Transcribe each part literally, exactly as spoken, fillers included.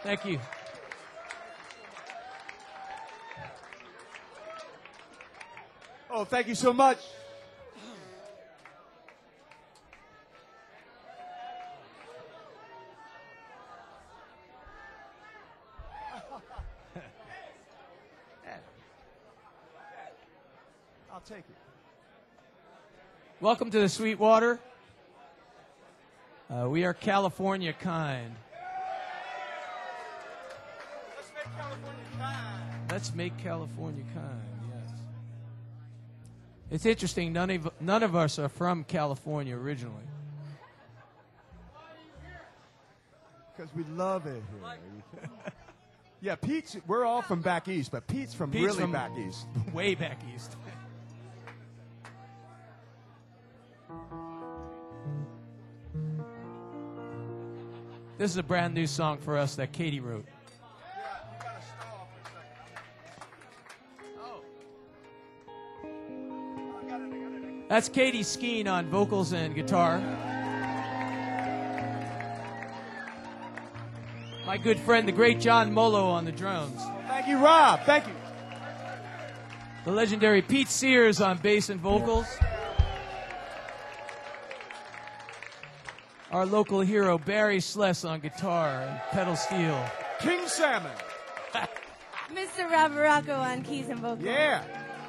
Thank you. Oh, thank you so much. I'll take it. Welcome to the Sweetwater. Uh, we are California kind. Let's make California kind. Let's make California kind, yes. It's interesting, none of, none of us are from California originally. Because we love it here. Yeah, Pete's, we're all from back east, but Pete's from Pete's really from back east. Way back east. This is a brand new song for us that Katie wrote. That's Katie Skeen on vocals and guitar. My good friend, the great John Molo on the drums. Thank you, Rob. Thank you. The legendary Pete Sears on bass and vocals. Our local hero, Barry Sless on guitar and pedal steel. King Salmon. Mister Rabaracco on keys and vocals. Yeah.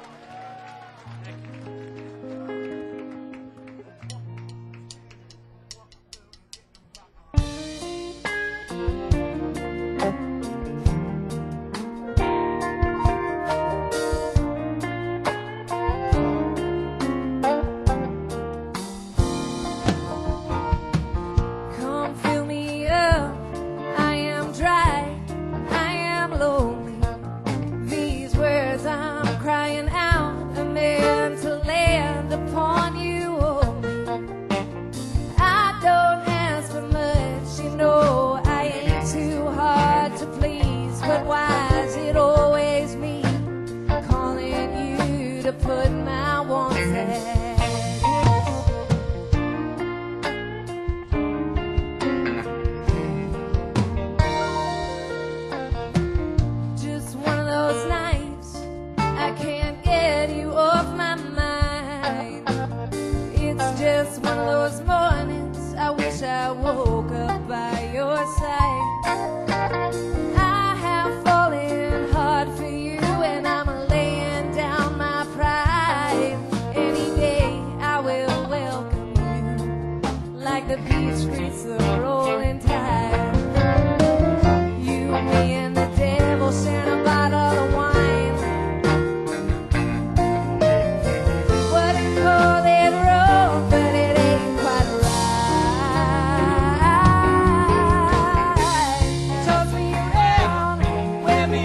Come fill me up. I am dry. I am lonely. These words I'm crying out are meant to land upon you only. I don't ask for much, you know. I ain't too hard to please, but why is it always me calling you to put my wants at? Just one of those nights I can't get you off my mind. It's just one of those mornings I wish I woke up by your side. I have fallen hard for you and I'm laying down my pride. Any day I will welcome you like the beach greets the rolling tide. You, me, and the devil sharing a bottle of wine. Wouldn't call it wrong, but it ain't quite right. Toss me around, wear me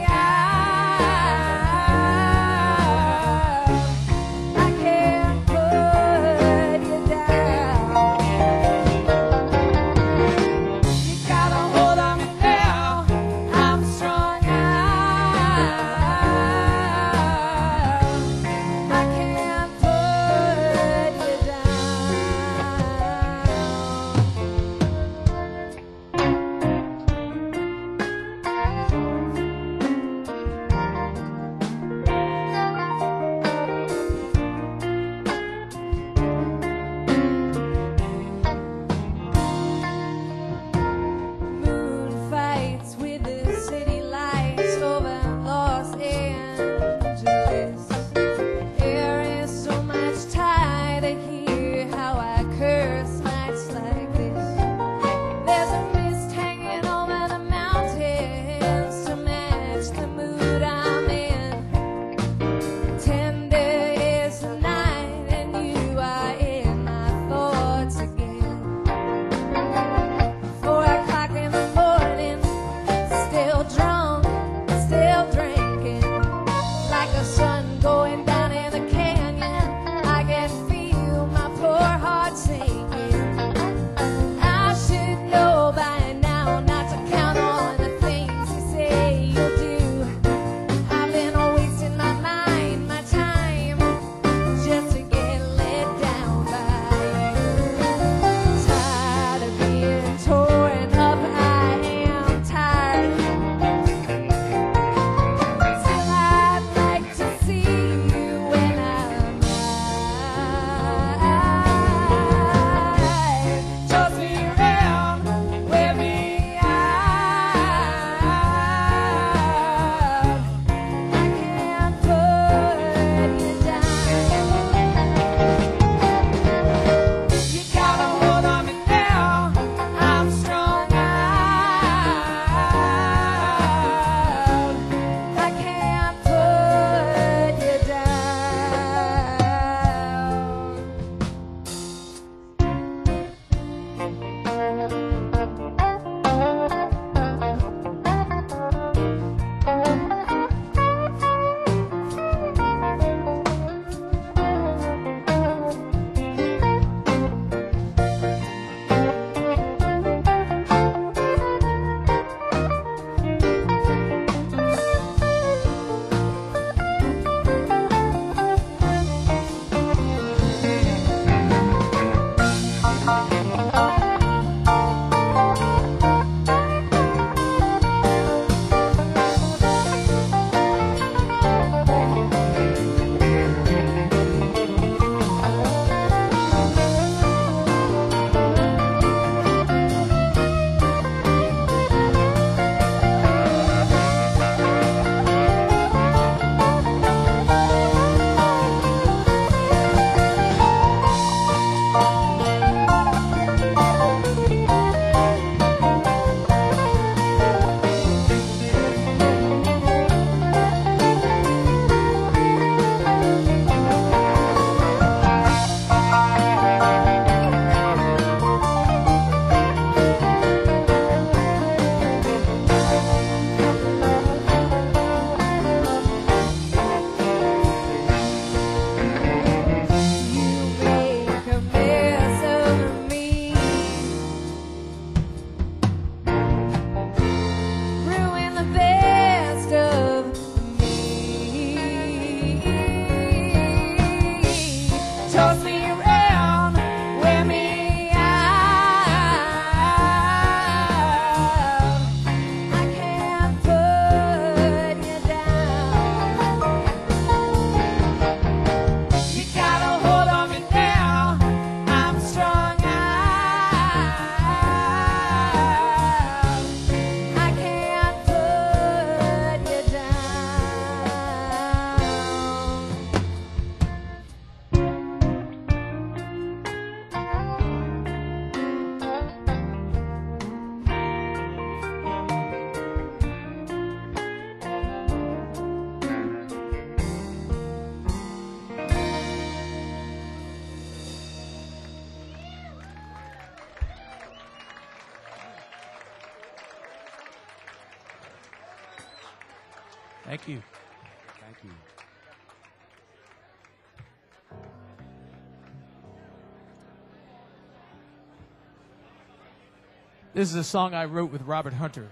out. I can't put you down. Thank you. Thank you. This is a song I wrote with Robert Hunter.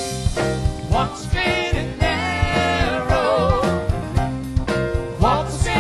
Walk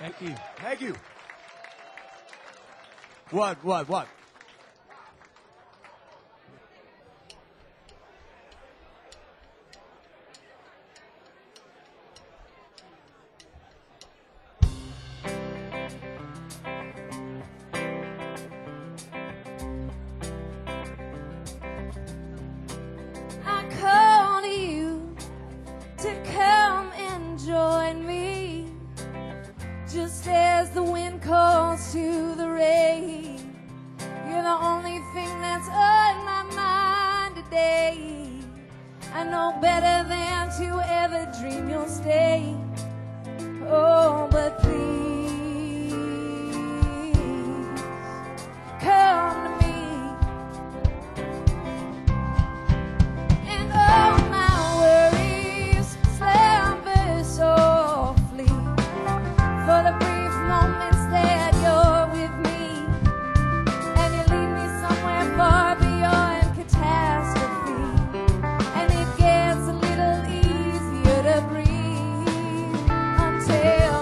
Thank you. Thank you. What, what, what? I called you to come and join me, just as the wind calls to the rain. You're the only thing that's on my mind today. I know better than to ever dream you'll stay. Oh, but please come to me. And all my worries slumber softly for the brief moments that you're with me, and you lead me somewhere far beyond catastrophe, and it gets a little easier to breathe until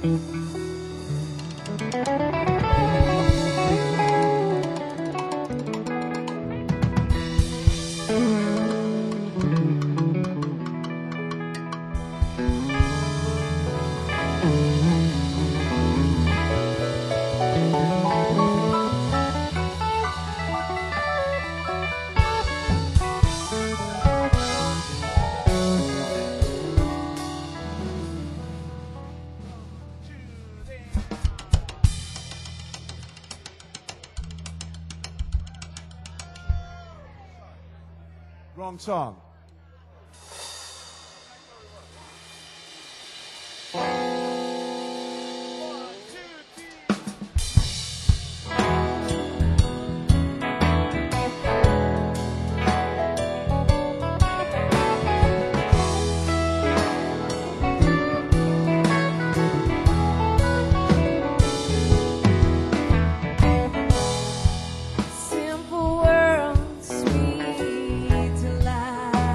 Wrong song. Simple world, sweet delight.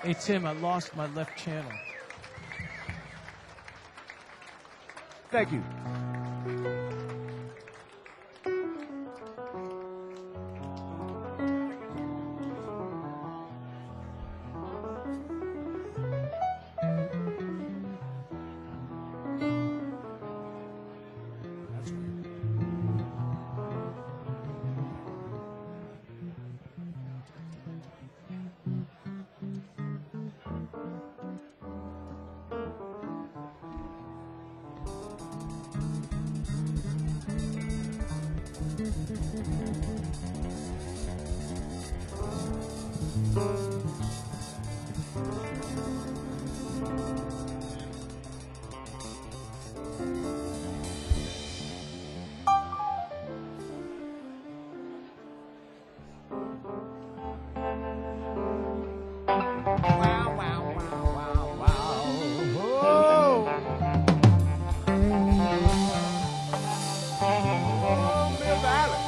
Hey, Tim, I lost my left channel. Thank you. Wow, wow, wow, wow, wow. Whoa. Oh, Mill Valley.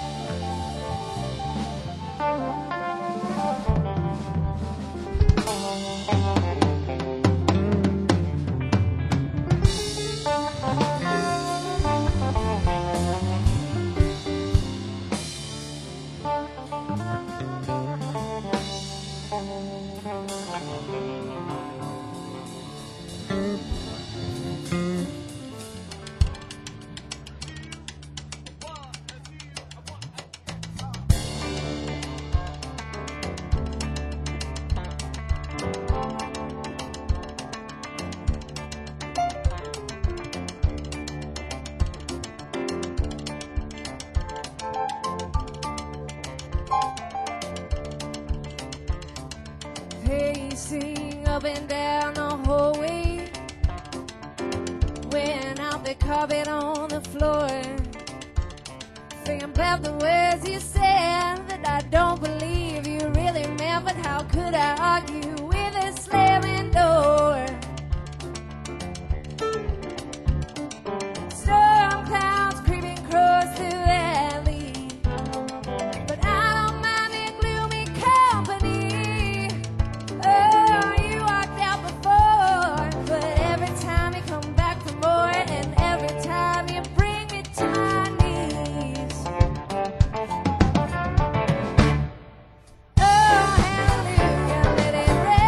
Pacing up and down the hallway, wearing out the carpet on the floor, thinking about the words you said that I don't believe you really meant. But how could I argue with a slamming door? Storm clouds creeping across the valley, but I don't mind your gloomy company. Oh, you walked out before, but every time you come back for more, and every time you bring me to my knees. Oh, hallelujah, let it rain.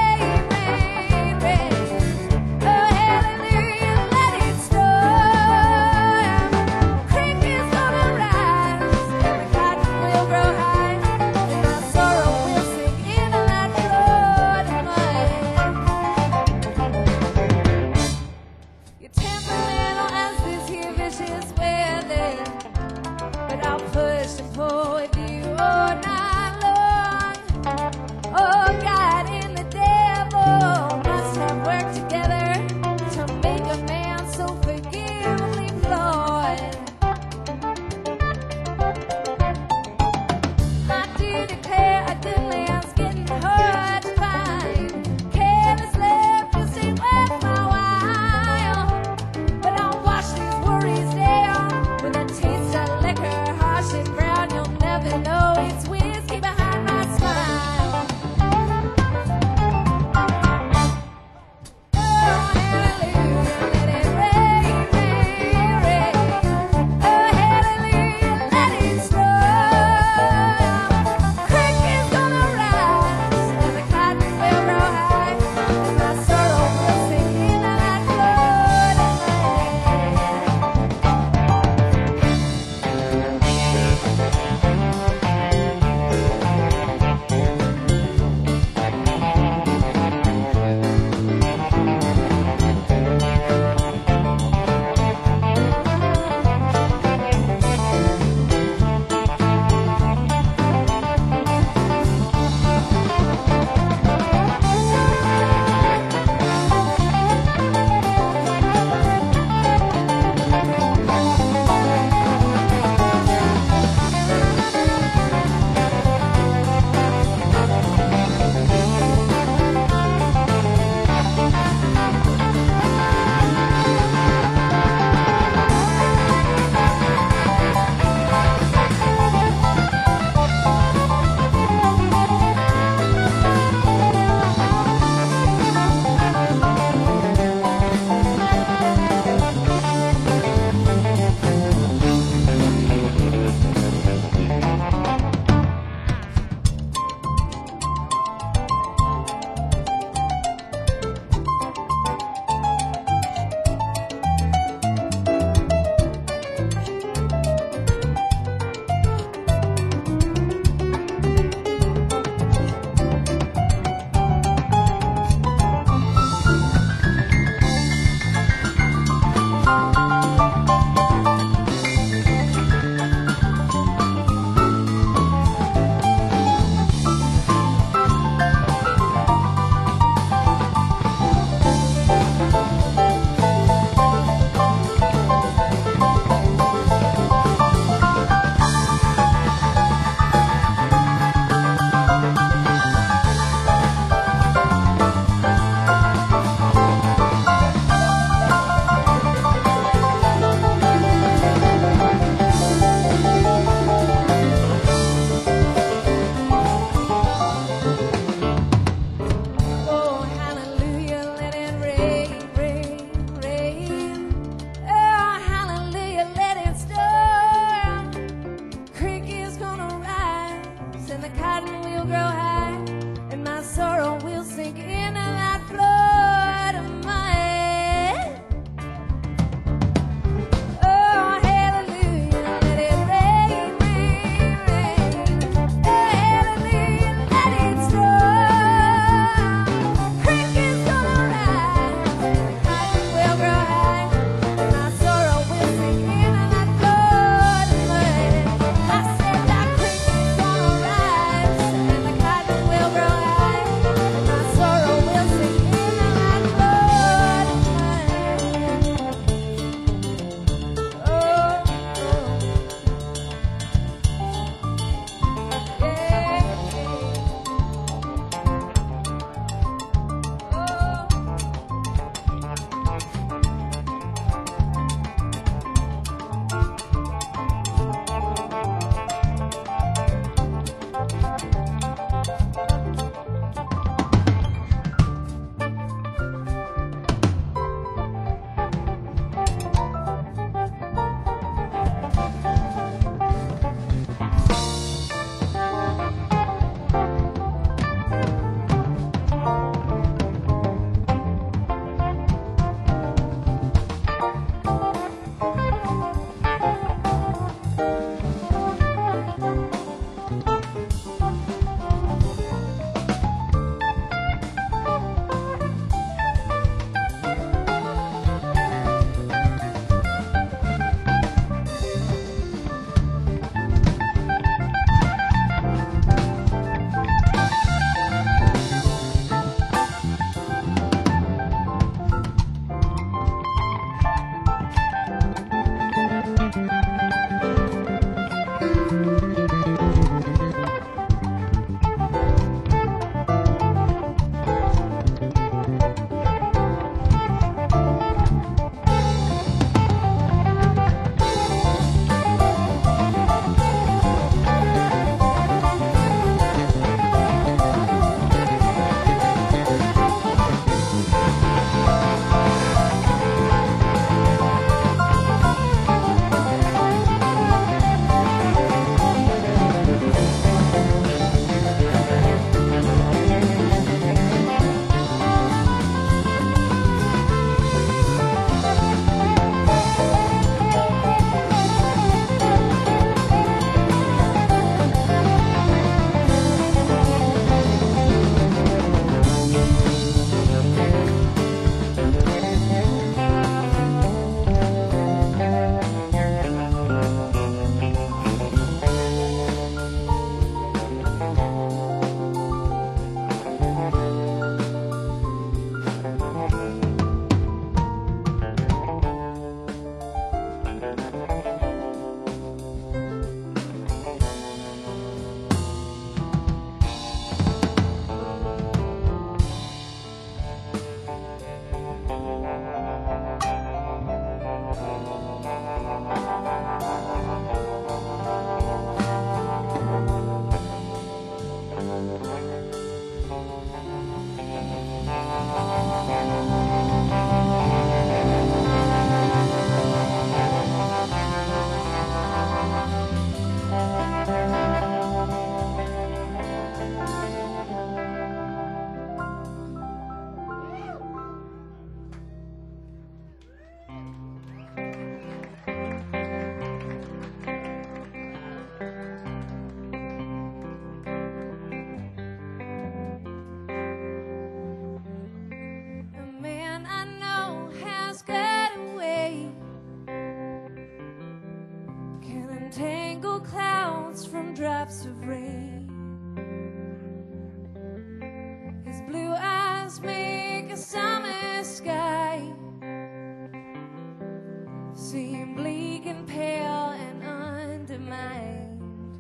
mind.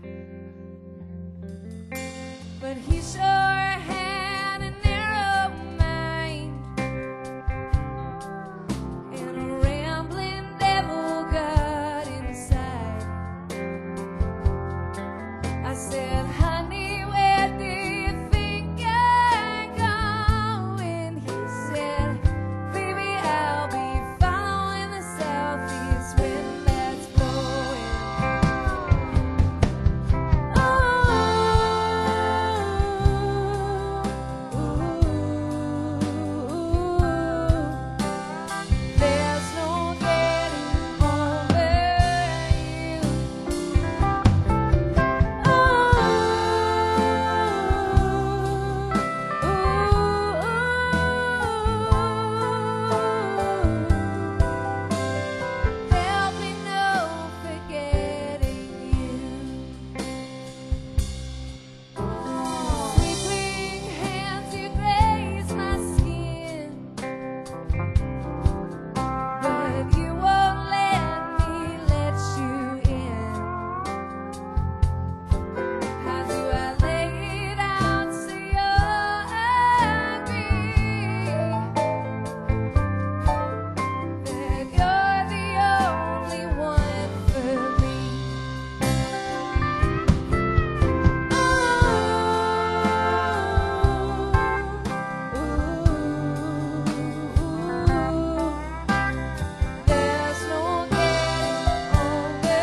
But he sure had a narrow mind and a rambling devil got inside. I said, honey, where do you think you're going? He said, baby, I'll be following the southeast wind that's blowing. There's no getting over you. Help me know forgetting you. Sweeping hands, you graze my skin, but you won't let me let you in. How do I lay it out so you'll agree that you're the only one for me? There's no getting over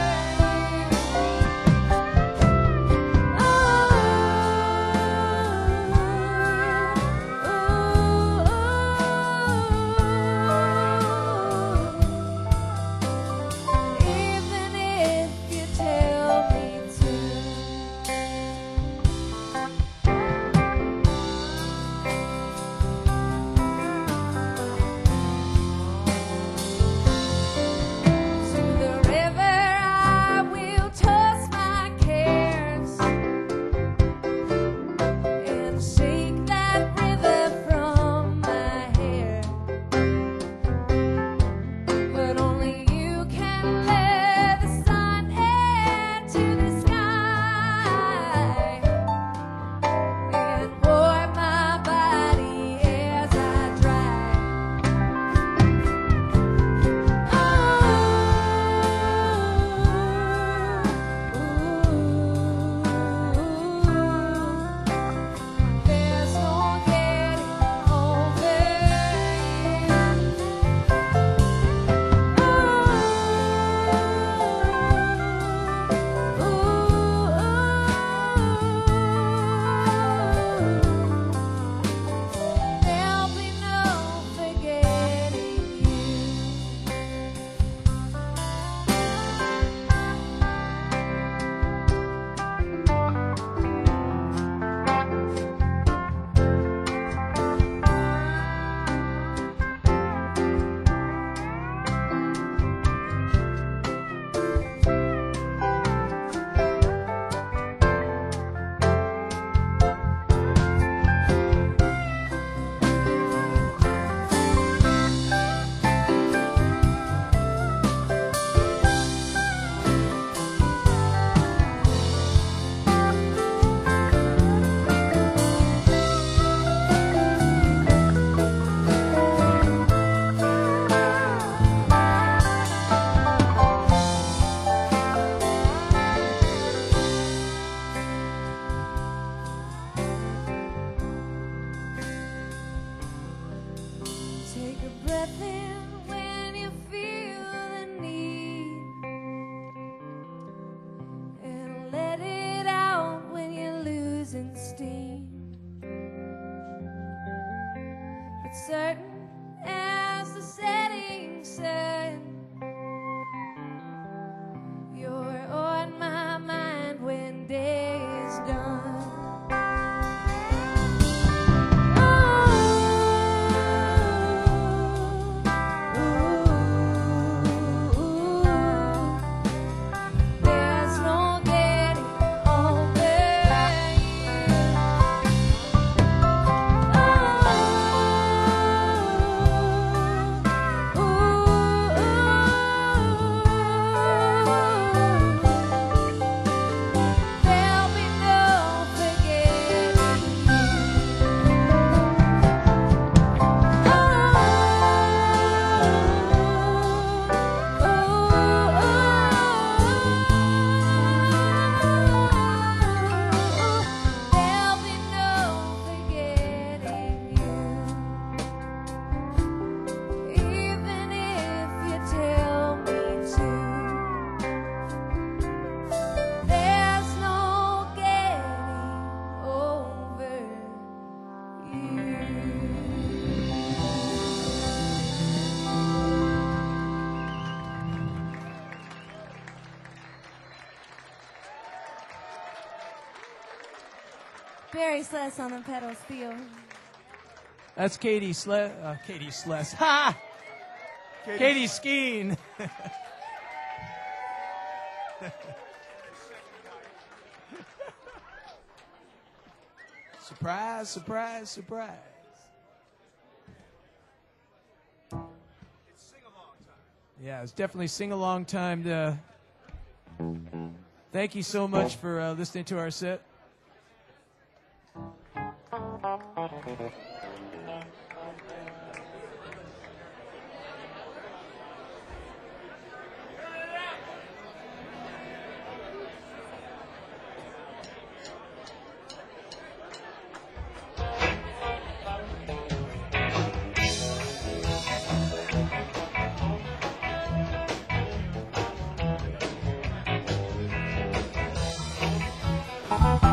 you. Even if you tell me to the river, I will toss my cares and shake that river from my hair. But only you can let the sun into the sky and warm my body as I dry. There's no getting over you. There'll be no forgetting you. Take a breath in when you feel the need, and let it out when you're losing steam. But certain as the setting sun, you're on my mind when day is done. Oh, Barry Sless on the pedal steel. That's Katie Sle- uh, Katie Sless. Ha! Katie, Katie Skeen. Surprise, surprise, surprise. It's sing-along time. Yeah, it's definitely sing-along time. To, thank you so much for uh, listening to our set. Thank you.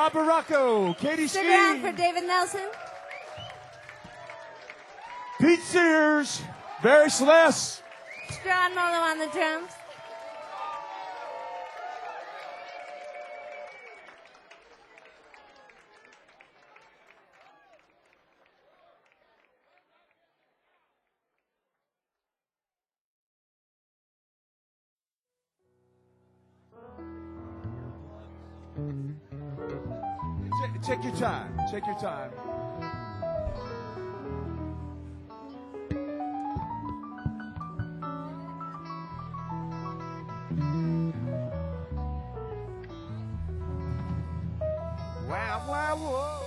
Bob Baracco, Katie Stick around for Steen, David Nelson. Pete Sears, Barry Celeste. Strawn Molo on the drums. Ta- Take your time. Take your time. Wow, wow, whoa.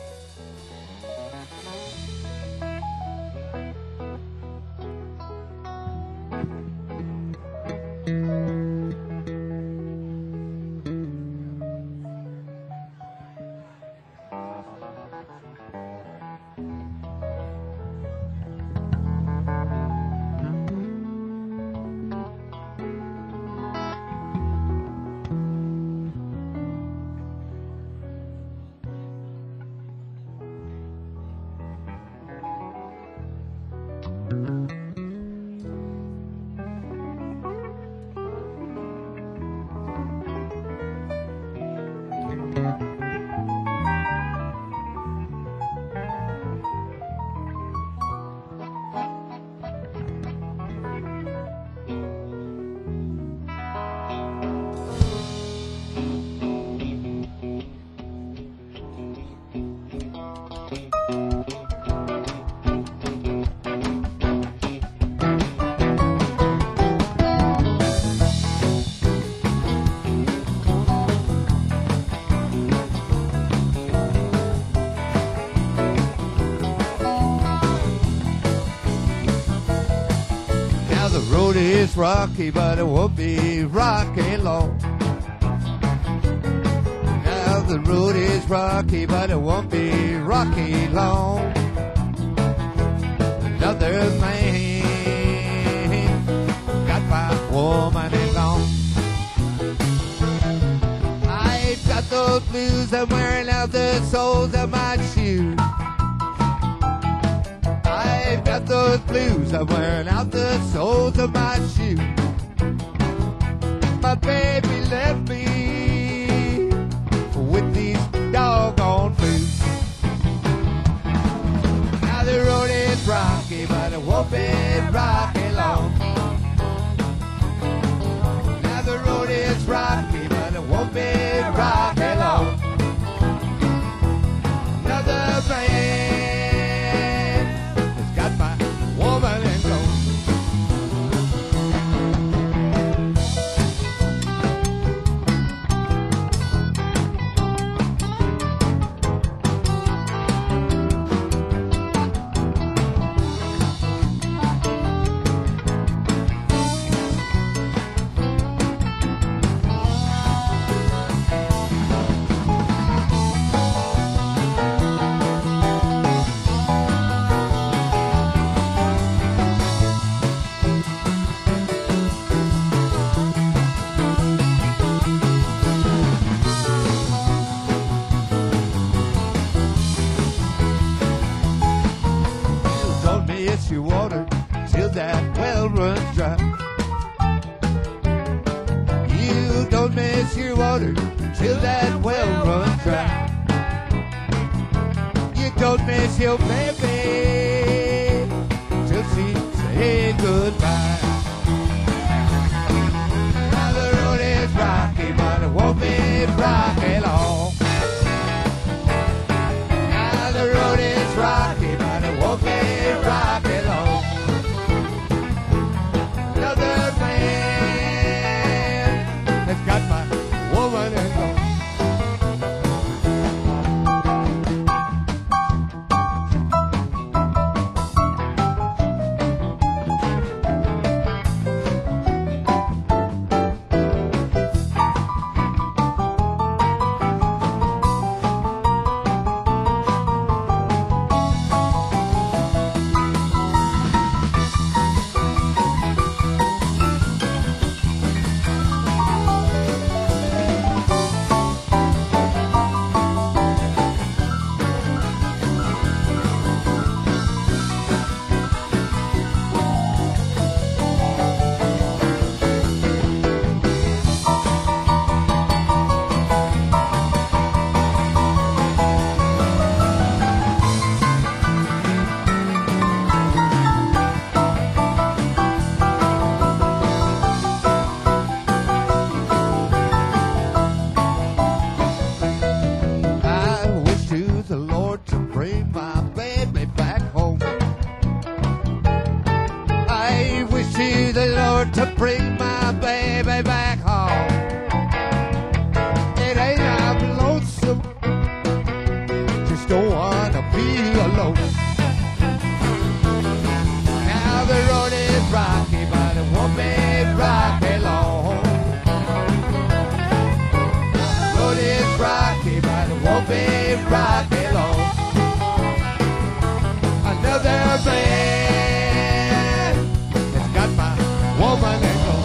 It's rocky, but it won't be rocky long. Now the road is rocky, but it won't be rocky long. Another man got my woman and gone. I've got those blues, I'm wearing out the soles of my shoes. I've got those blues, I'm wearing out the soles of my shoes. My baby left me with these doggone blues. Now the road is rocky, but it won't be rocky long. Now the road is rocky, but it won't be rocky long. Another man has got my woman and gone. Your water till that well runs dry. You don't miss your water till that well runs dry. You don't miss your baby till she says goodbye. Now the road is rocky, but it won't be rocky long. Now the road is rocky, but it won't be rocky. Got my woman and gone. road to bring my baby back home. It ain't I'm lonesome, just don't wanna be alone. Now the road is rocky, but it won't be rocky long. The road is rocky, but it won't be rocky long. Another man has got my woman and go.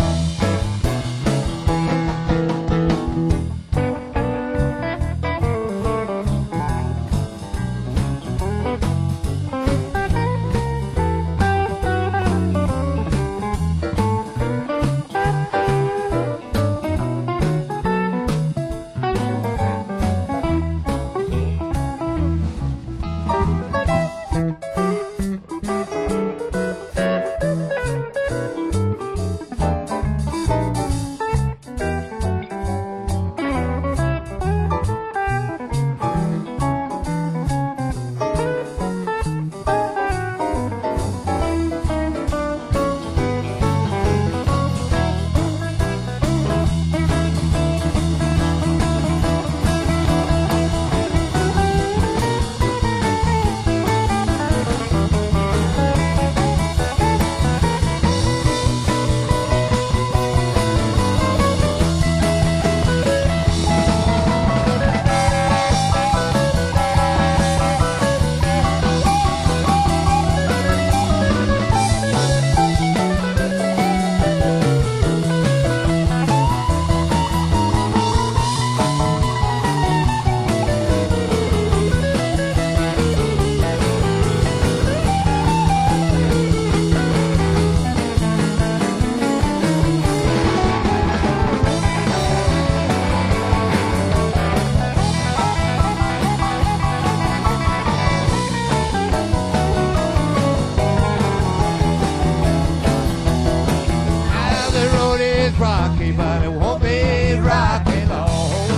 Rocky, but it won't be rocky long.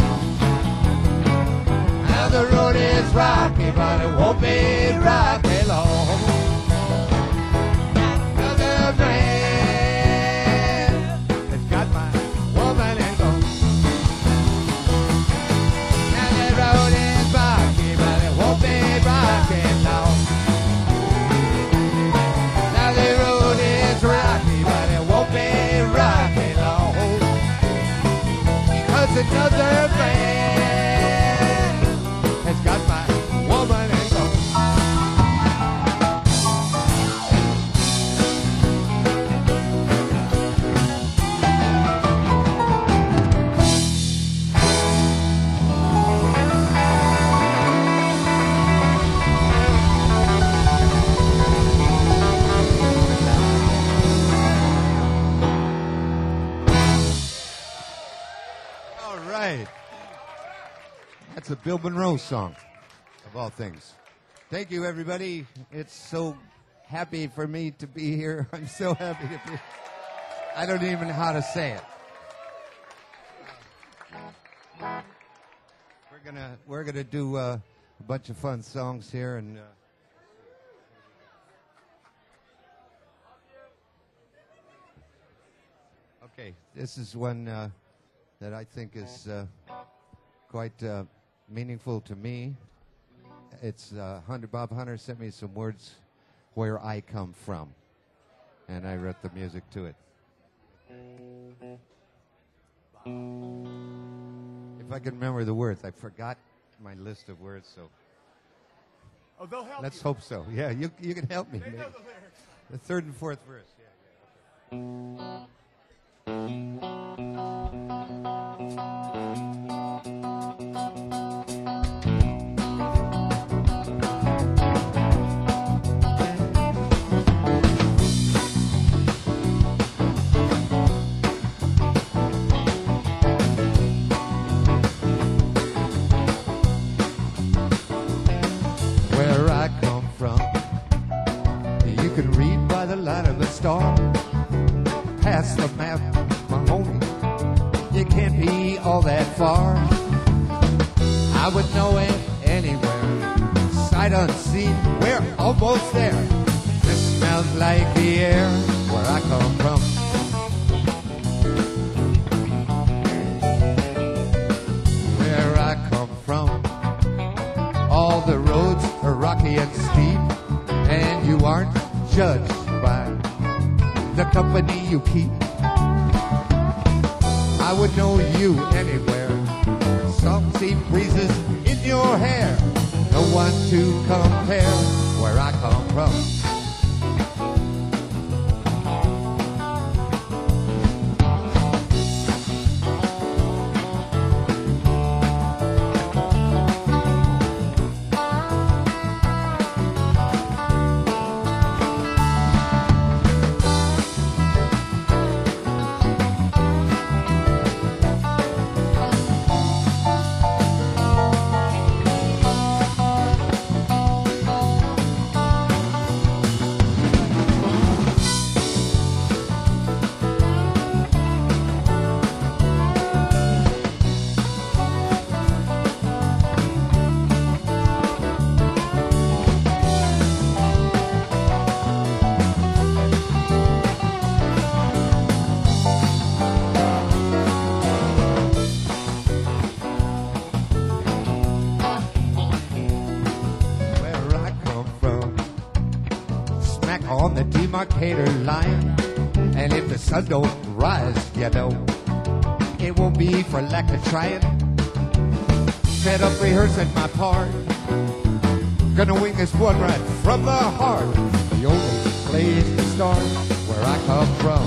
Now the road is rocky, but it won't be rocky long. Another man has got my woman and go. Now the road is rocky, but it won't be rocky long. Now the road is rocky, but it won't be rocky. Another man has got my woman and go. All right. That's a Bill Monroe song, of all things. Thank you, everybody. It's so happy for me to be here. I'm so happy to be. I don't even know how to say it. We're gonna we're gonna do uh, a bunch of fun songs here, and. Uh, okay, this is one uh, that I think is uh, quite. Uh, meaningful to me. It's uh, Hunter Bob Hunter sent me some words where I come from, and I wrote the music to it. If I can remember the words, I forgot my list of words, so Oh, they'll help let's you. hope so. Yeah, you you can help me. They maybe. know the lyrics. The third and fourth verse. Yeah, yeah, Where I come from, you can read by the light of a star. Past the map, my homie, you can't be all that far. I would know it anywhere, sight unseen, we're almost there. This smells like the air where I come from. rocky and steep, and you aren't judged by the company you keep. I would know you anywhere. Soft sea breezes in your hair. No one to compare where I come from. On the demarcator line, and if the sun don't rise, you know, it won't be for lack of trying. Fed up rehearsing my part, gonna wing this one right from the heart. The only place to start where I come from.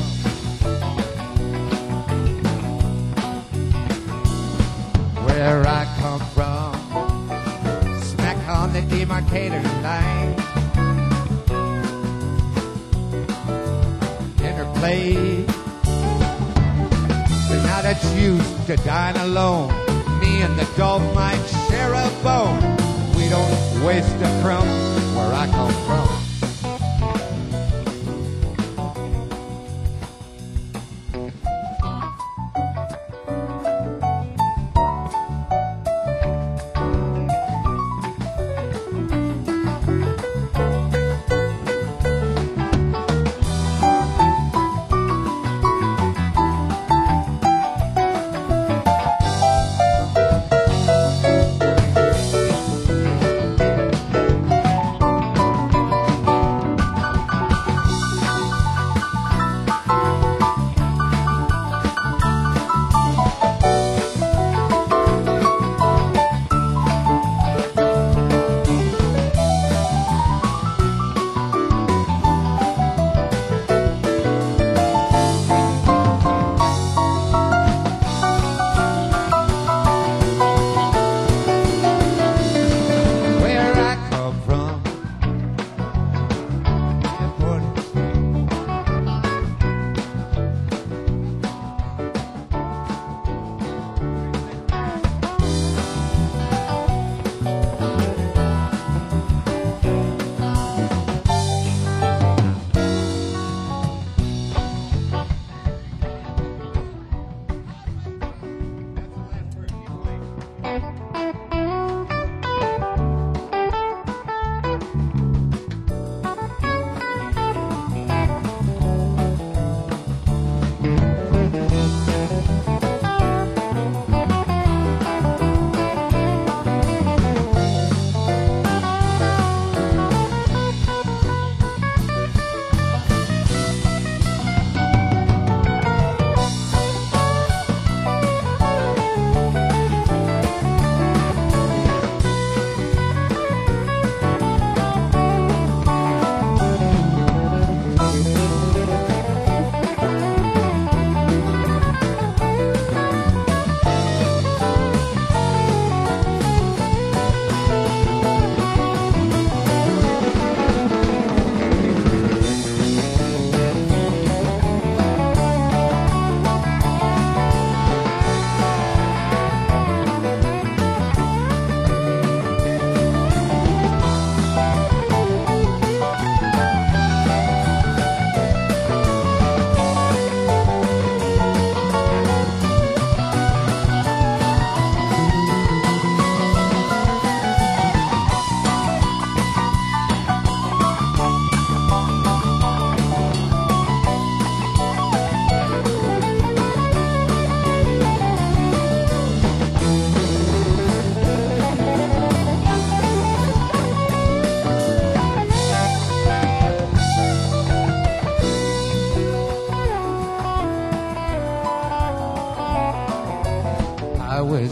Where I come from, smack on the demarcator line. Play. But now that you to dine alone, me and the dog might share a bone. We don't waste a crumb where I come from.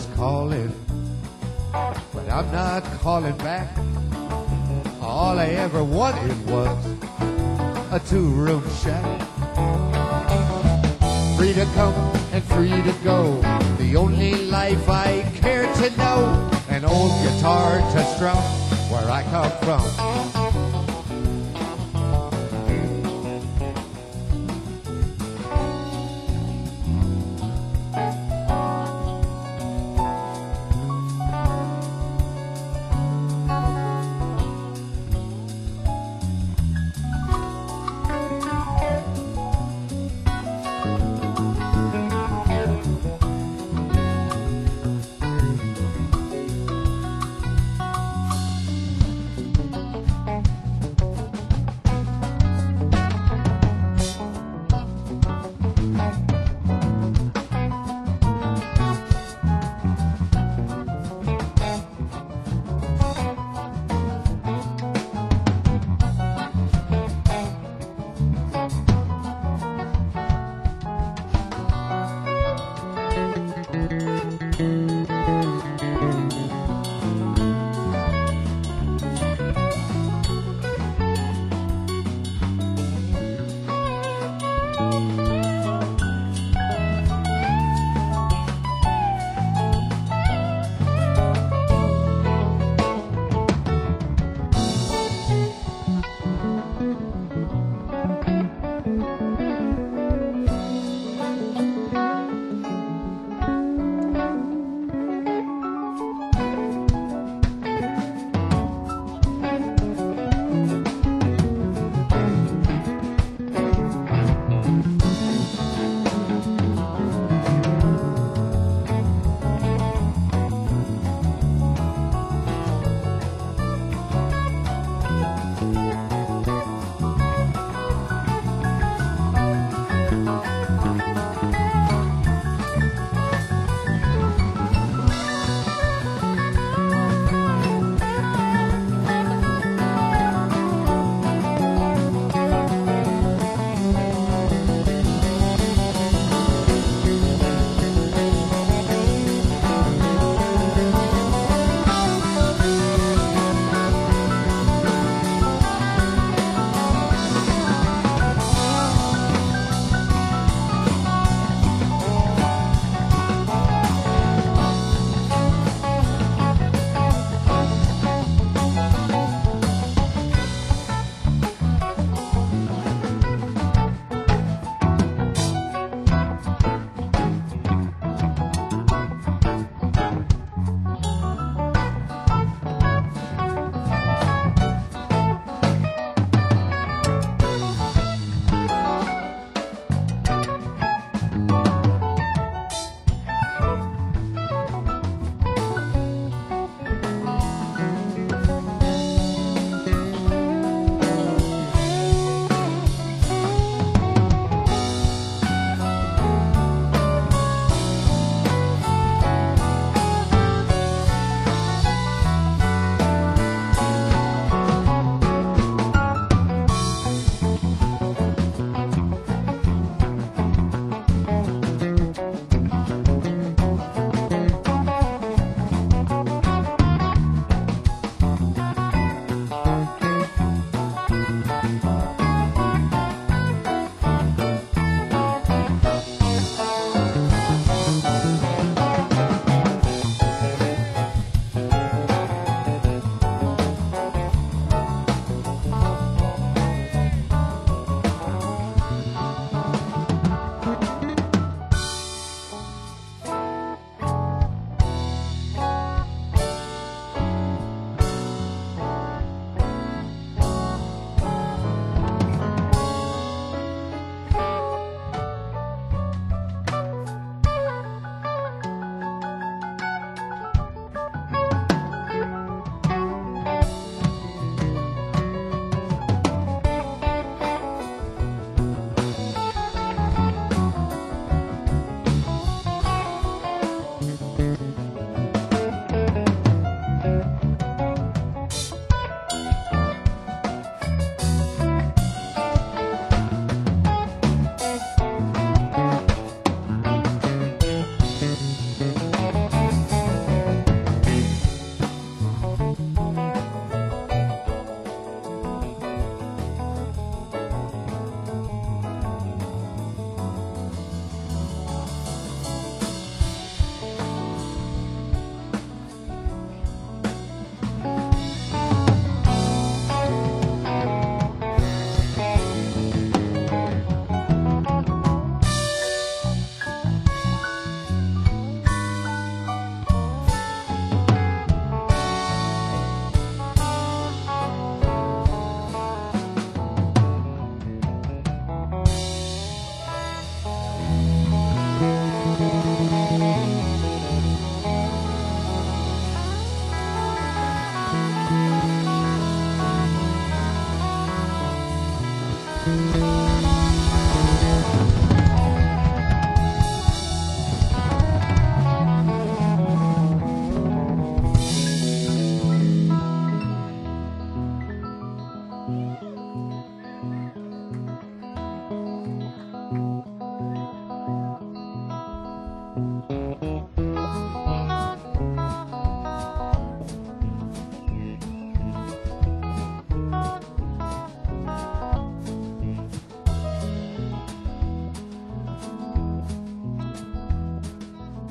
was calling, but I'm not calling back. All I ever wanted was a two-room shack. Free to come and free to go, the only life I care to know. An old guitar to strum where I come from.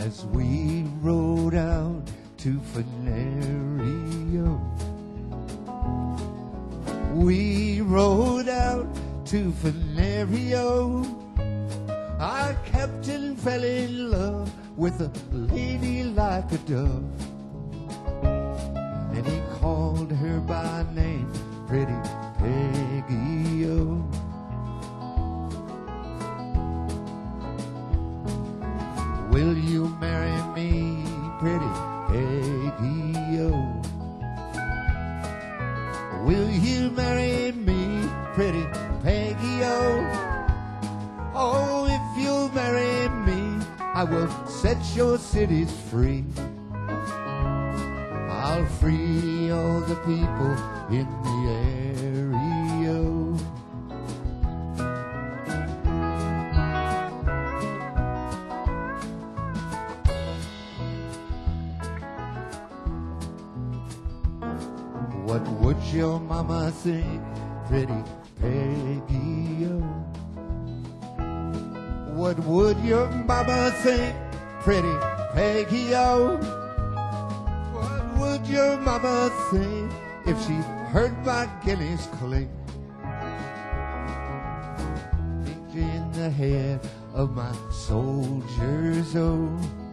as we rode out to Venerio. We rode out to Venerio. Our captain fell in love with a lady like a dove, and he called her by name, Pretty Peggy-O. Will you marry me, Pretty Peggy-O? Will you marry me, Pretty Peggy-O? Oh, if you'll marry me, I will set your cities free. I'll free all the people in the area. What would your mama think, Pretty Peggy-O? What would your mama think, Pretty Peggy-O? What would your mama think if she heard my guineas clink in the head of my soldiers? Oh,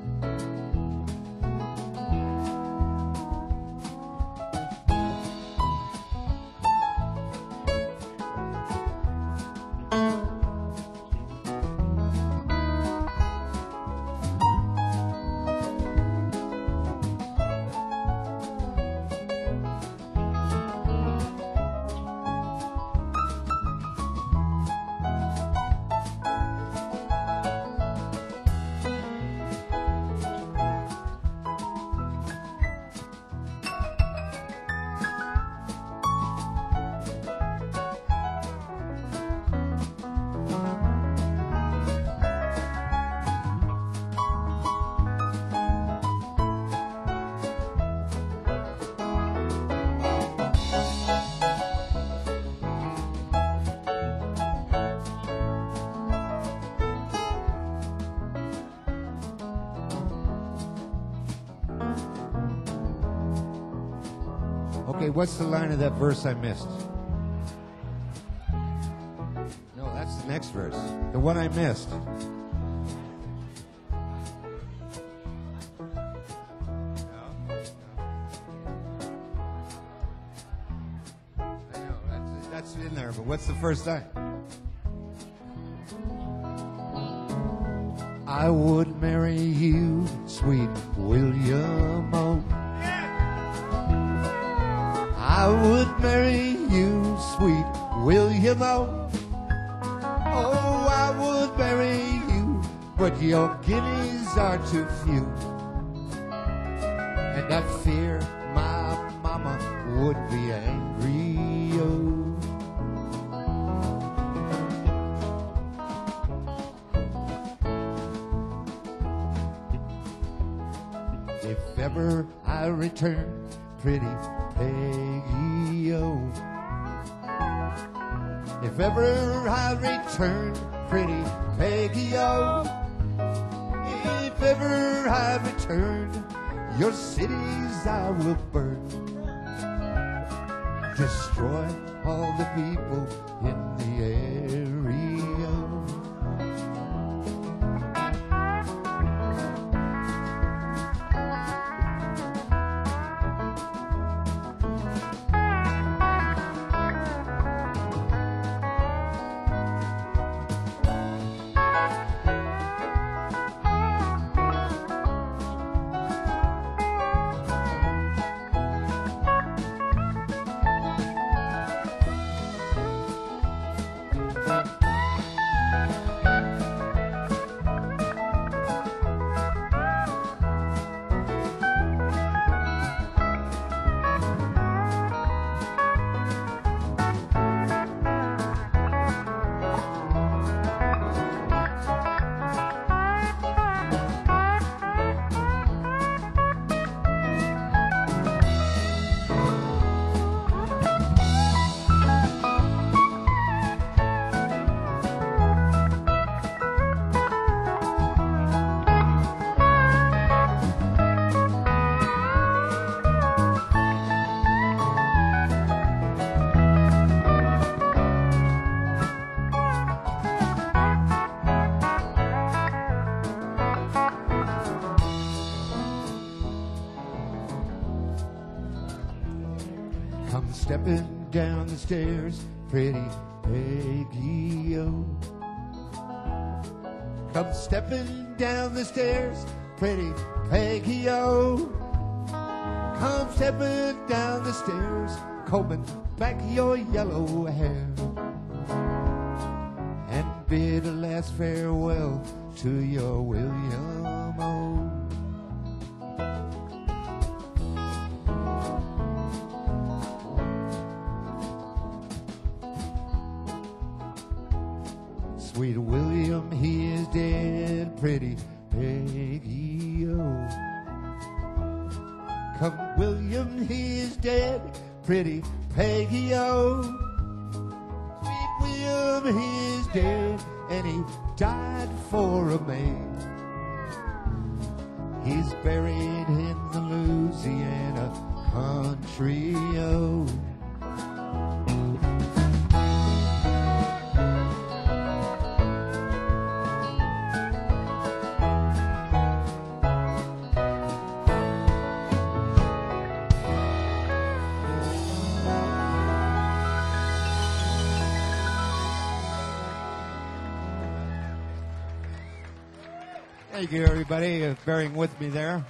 okay, what's the line of that verse I missed? No, that's the next verse. The one I missed. I know, that's, that's in there, but what's the first line? I would marry you, sweet William O. I would marry you, sweet William O. Oh, I would marry you, but your guineas are too few, and I fear my mama would be angry. Oh. If ever I return, Pretty Peggy-O. If ever I return, Pretty Peggy-O. If ever I return, your cities I will burn. Destroy all the people in the area. stepping down the stairs, pretty Peggy-O. Come stepping down the stairs, pretty Peggy-O. Come stepping down the stairs, combing back your yellow hair, and bid a last farewell to your William O. Sweet William, he is dead, pretty Peggy-O. Come William, he is dead, pretty Peggy-O. Sweet William, he is dead, and he died for a man. He's buried in the Louisiana country, oh. Thank you, everybody, uh, bearing with me there.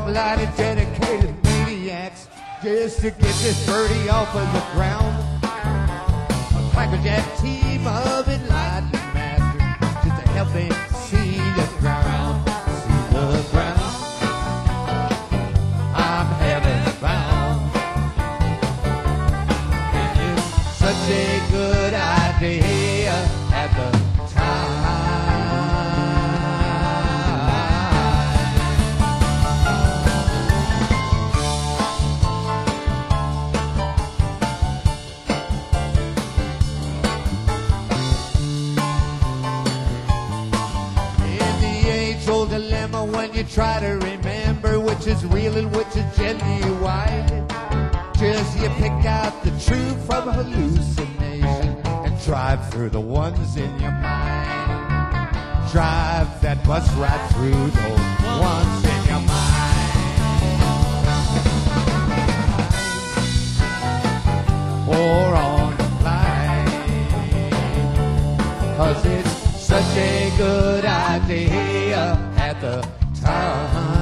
lot of dedicated maniacs just to get this birdie off of the ground. A crackerjack team of enlightened masters just to help him see the ground, see the ground. I'm heaven bound, and it's such a good idea at the when you try to remember which is real and which is genuine. Just you pick out the true from hallucination and drive through the ones in your mind. Drive that bus right through those ones in your mind. Or on the line, 'cause it's such a good idea at the time.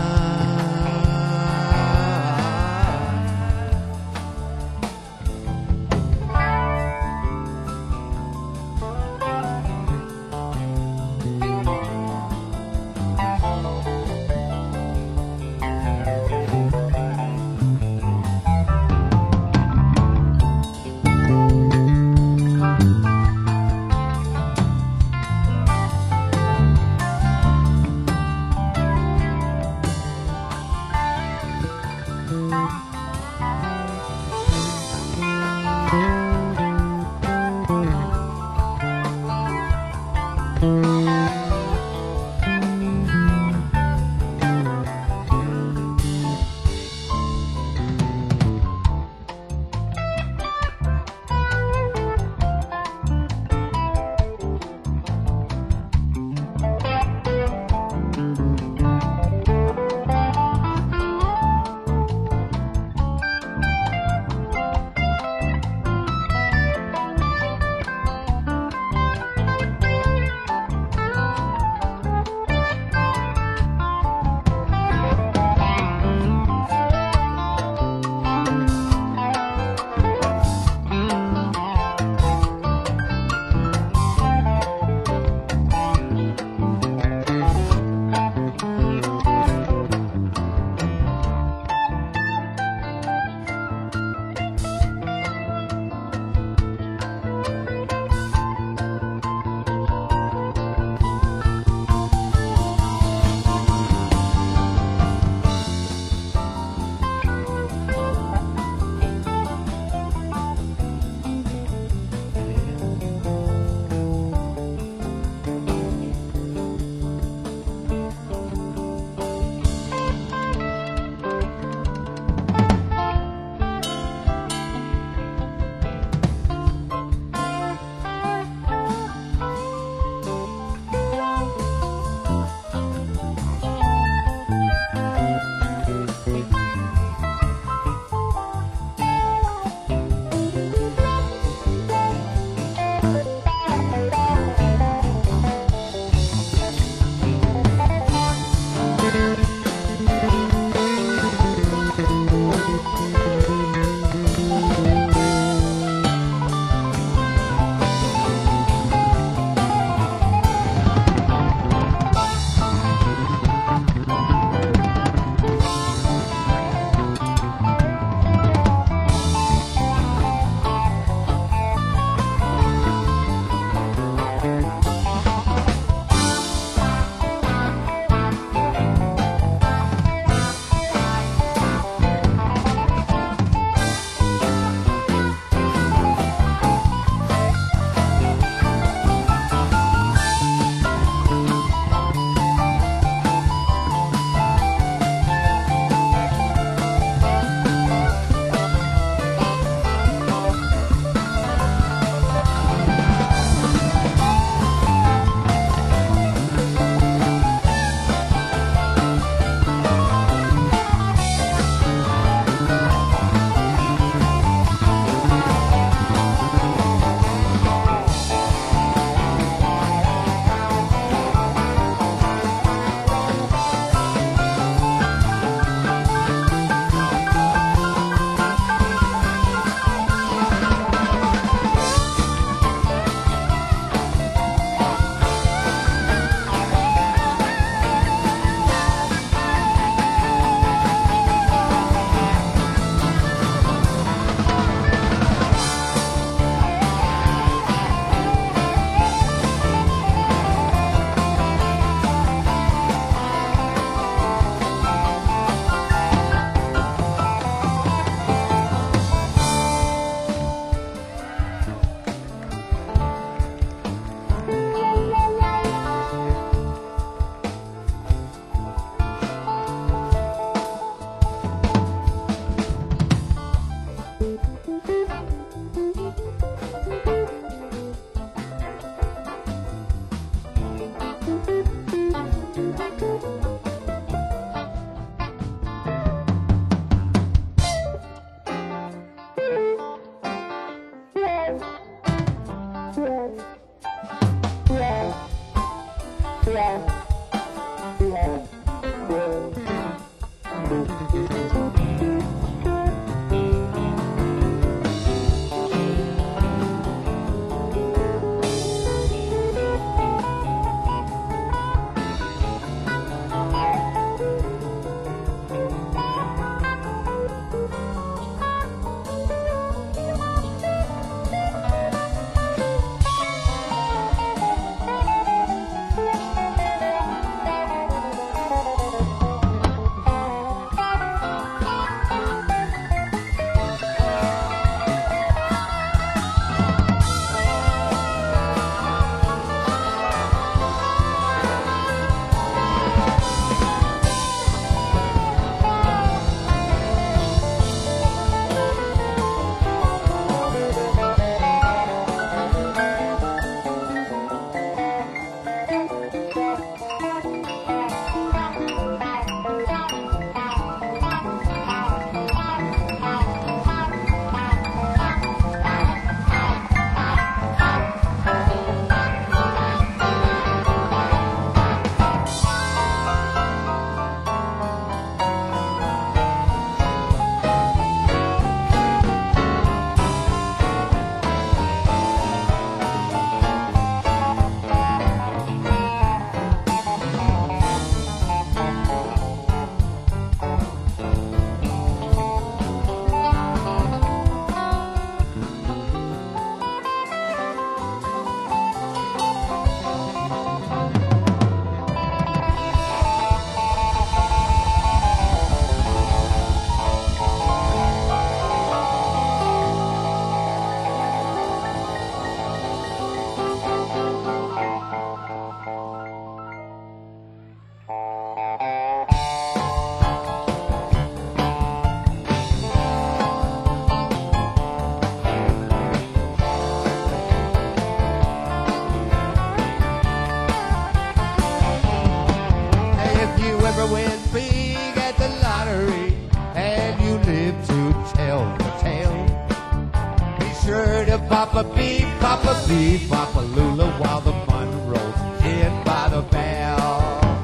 Papa beep, Papa beep, Papa Lula, while the money rolls in by the bell.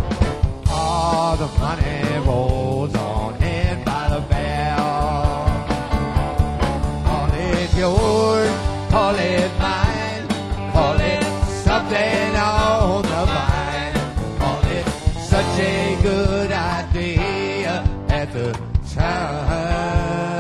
Oh, the money rolls on in by the bell. Call it yours, call it mine, call it something on the mind. Call it such a good idea at the time.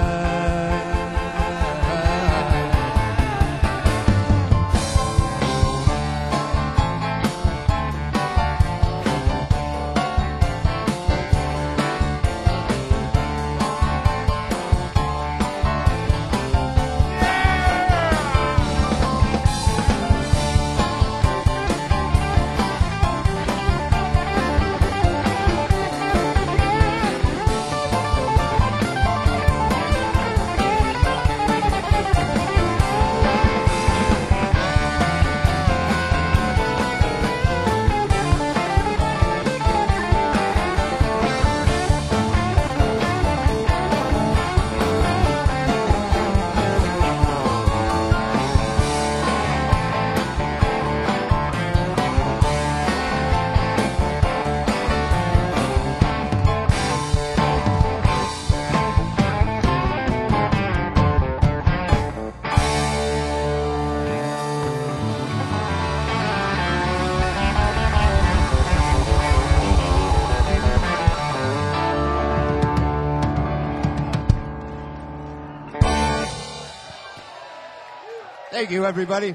Thank you, everybody.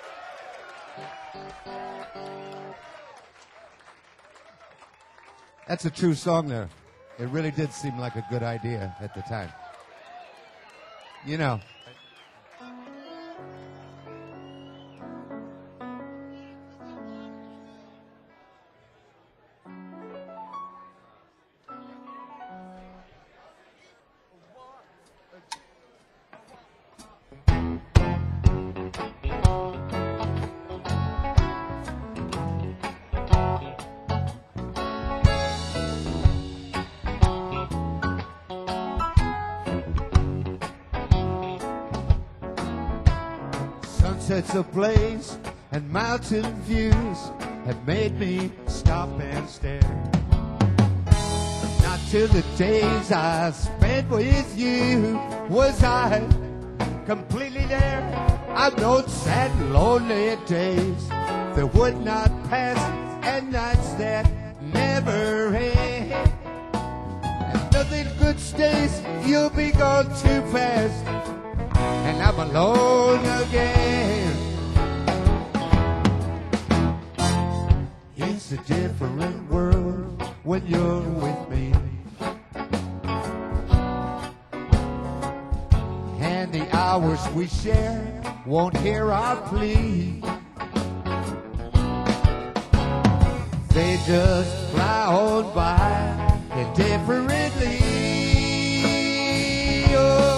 That's a true song there. It really did seem like a good idea at the time. You know. Sunsets ablaze and mountain views have made me stop and stare. Not till the days I spent with you was I completely there. I've known sad, lonely days that would not pass and nights that never end. And nothing good stays, you'll be gone too fast, and I'm alone again. It's a different world when you're with me, and the hours we share won't hear our plea. They just fly on by indifferently. Oh.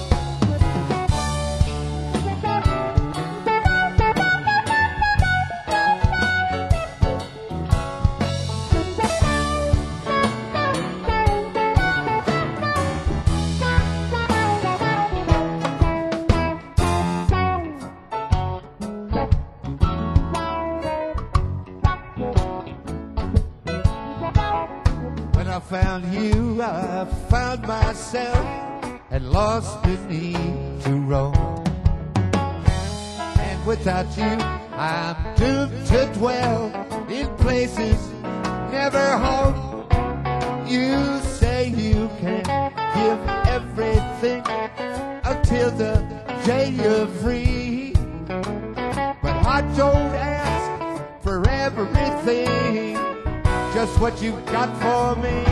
I found you, I found myself, and lost the need to roam. And without you, I'm doomed to dwell in places never home. You say you can give everything until the day you're free, but I don't ask for everything, just what you got for me.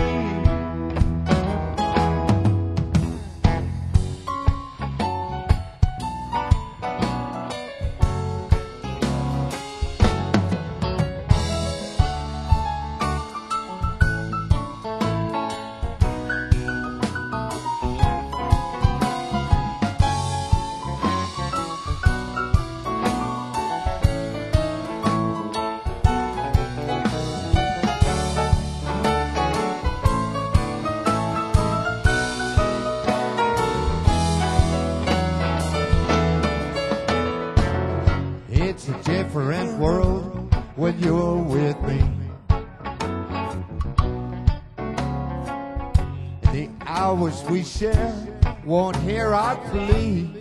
It's a different world when you're with me. The hours we share won't hear our plea.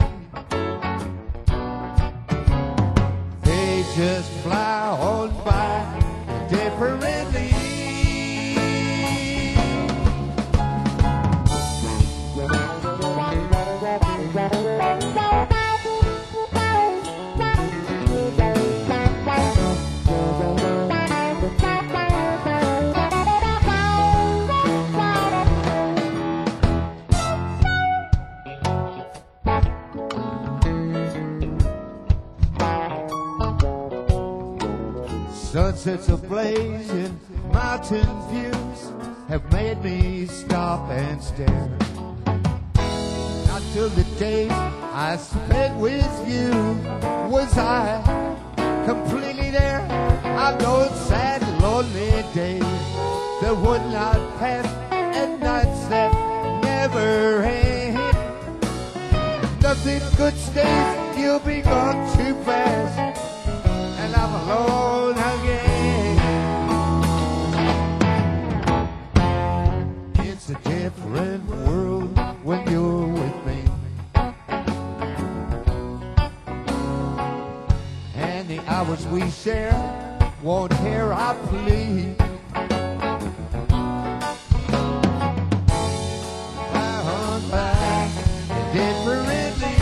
They just fly on by differently. Sunsets ablaze and mountain views have made me stop and stare. Not till the days I spent with you was I completely there. I've known sad, lonely days that would not pass and nights that never end. Nothing good stays, you'll be gone too fast, and I'm alone again. It's a different world when you're with me, and the hours we share won't hear our plea. Bound by differently.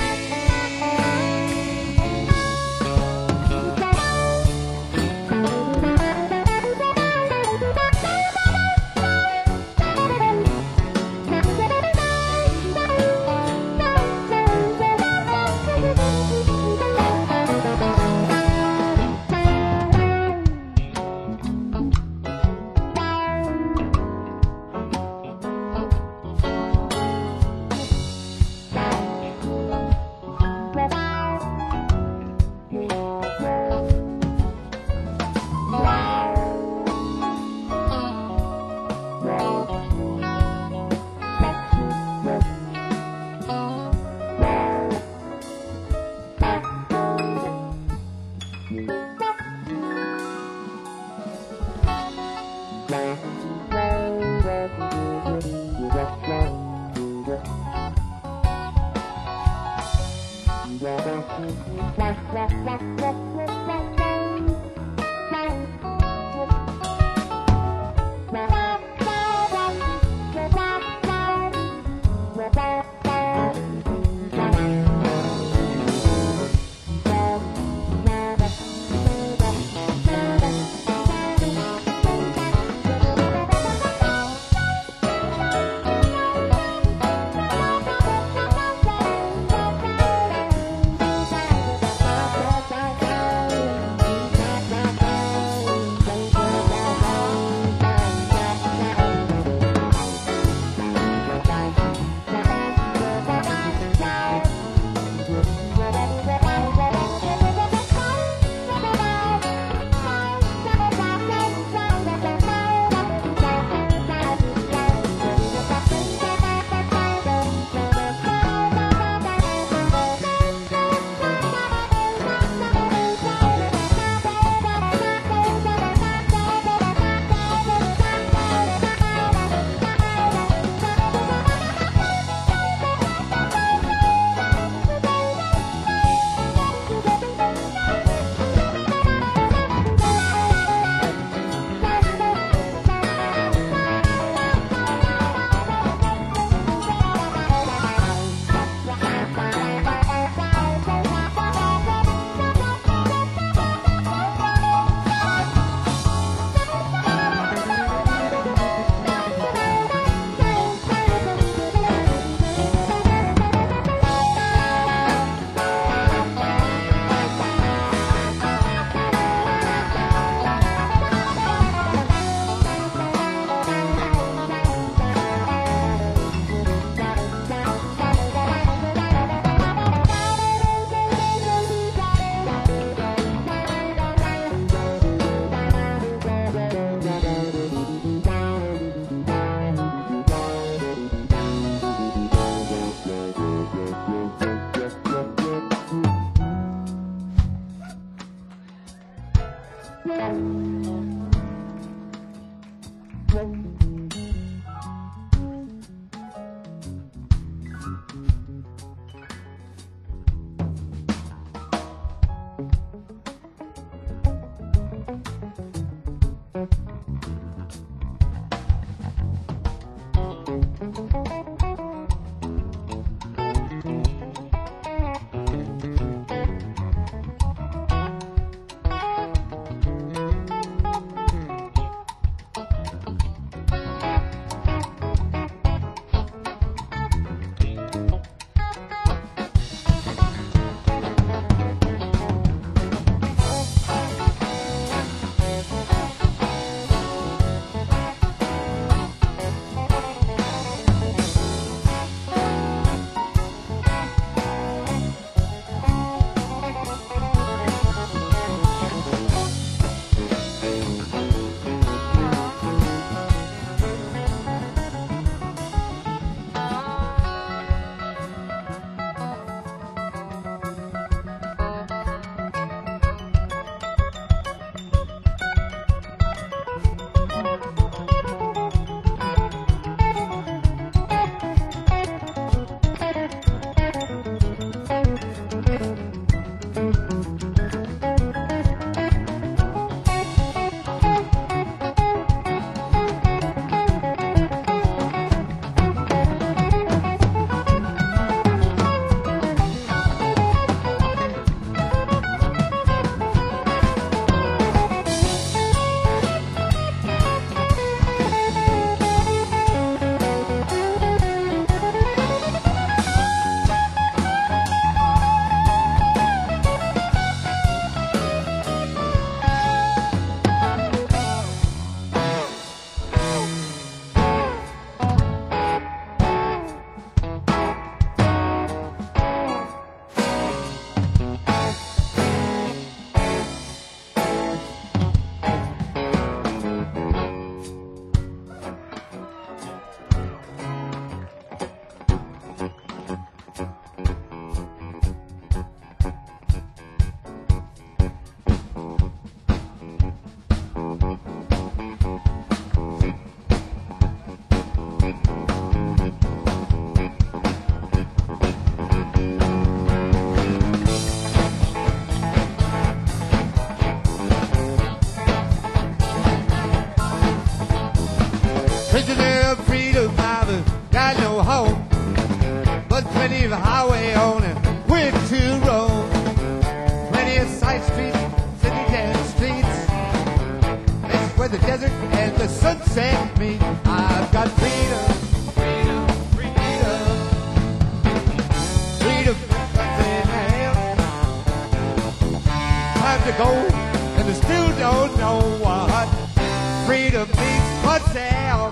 go, and I still don't know what freedom means myself.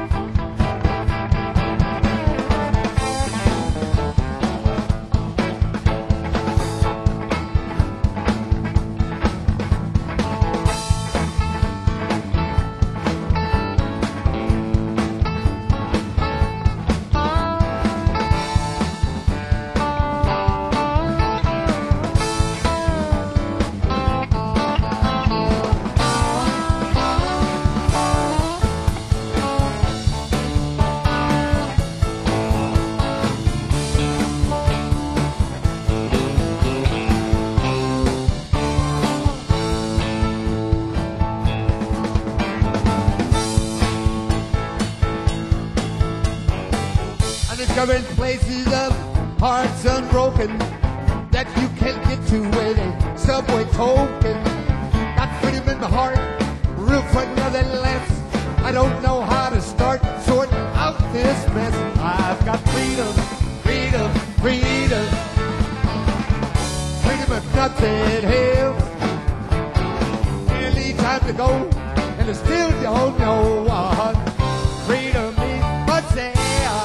Discovering places of hearts unbroken that you can't get to with a subway token. Got freedom in my heart, real friend nothing less. I don't know how to start sorting out this mess. I've got freedom, freedom, freedom, freedom if nothing else. Nearly time to go, and I still don't know what freedom means myself.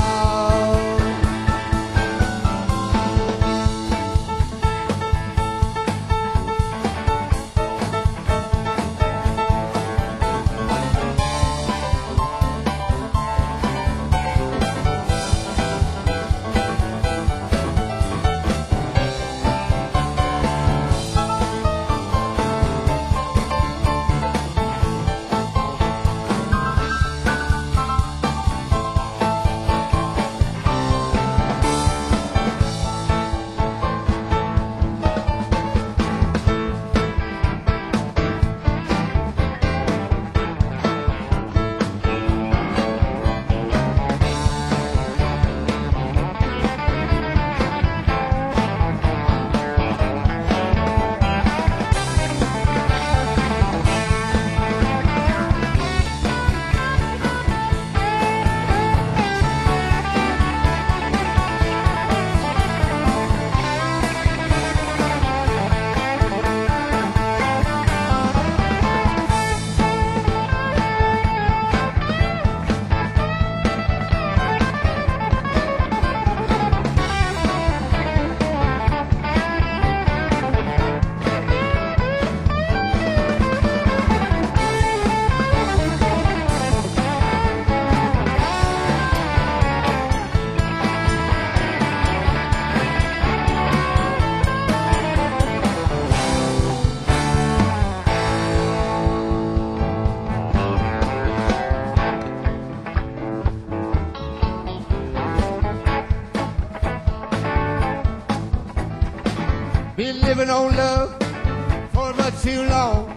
Been living on love for much too long.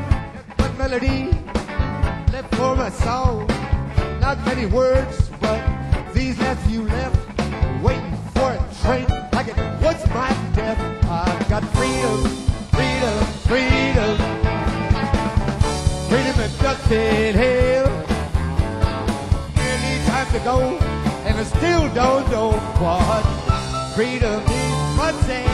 But melody left for my song. Not many words, but these last few left. Waiting for a train like it was my death. I've got freedom, freedom, freedom. Freedom and nothing hell. Nearly time to go, and I still don't know what freedom is myself.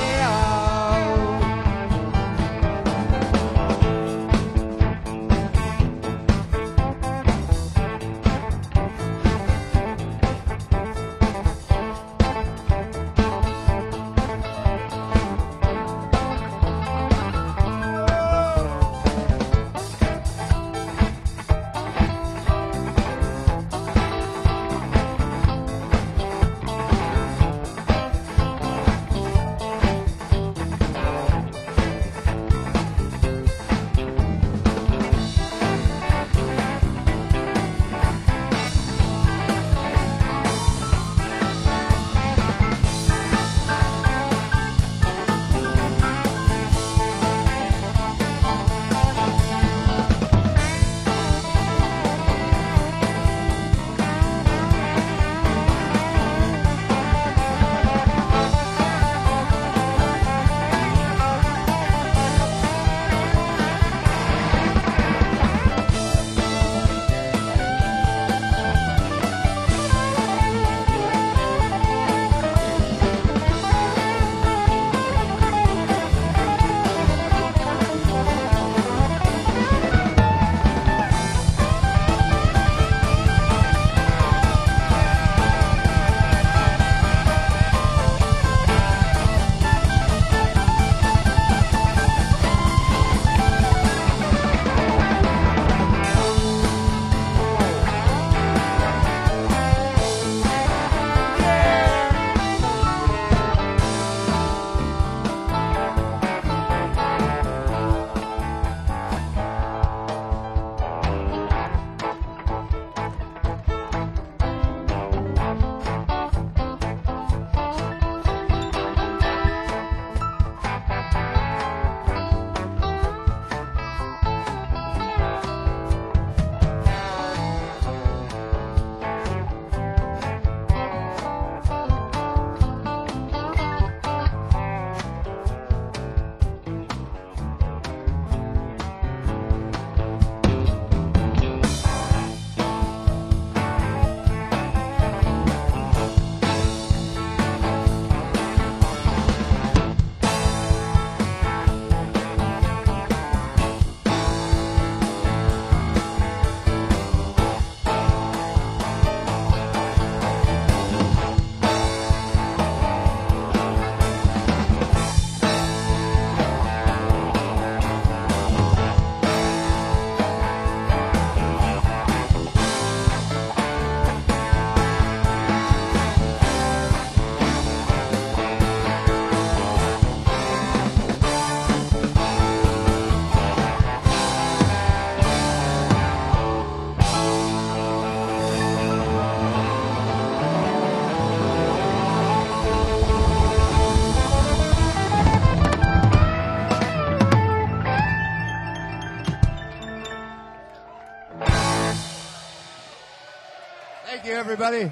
you, everybody.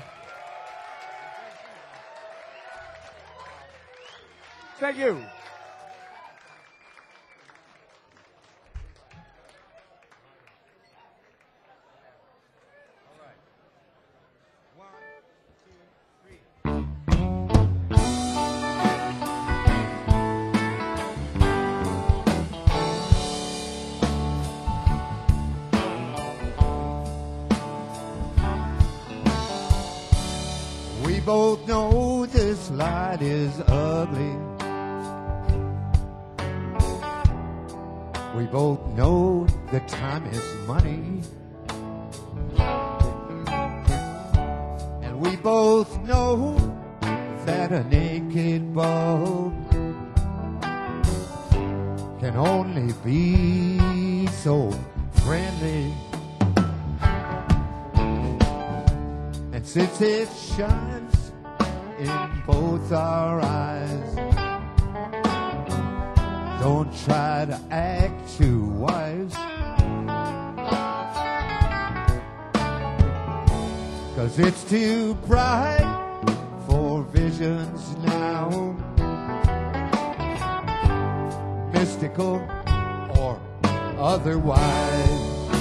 Thank you. We both know this light is ugly. We both know that time is money. And we both know that a naked bulb can only be so friendly. And since it shines in both our eyes, don't try to act too wise, 'cause it's too bright for visions now, mystical or otherwise.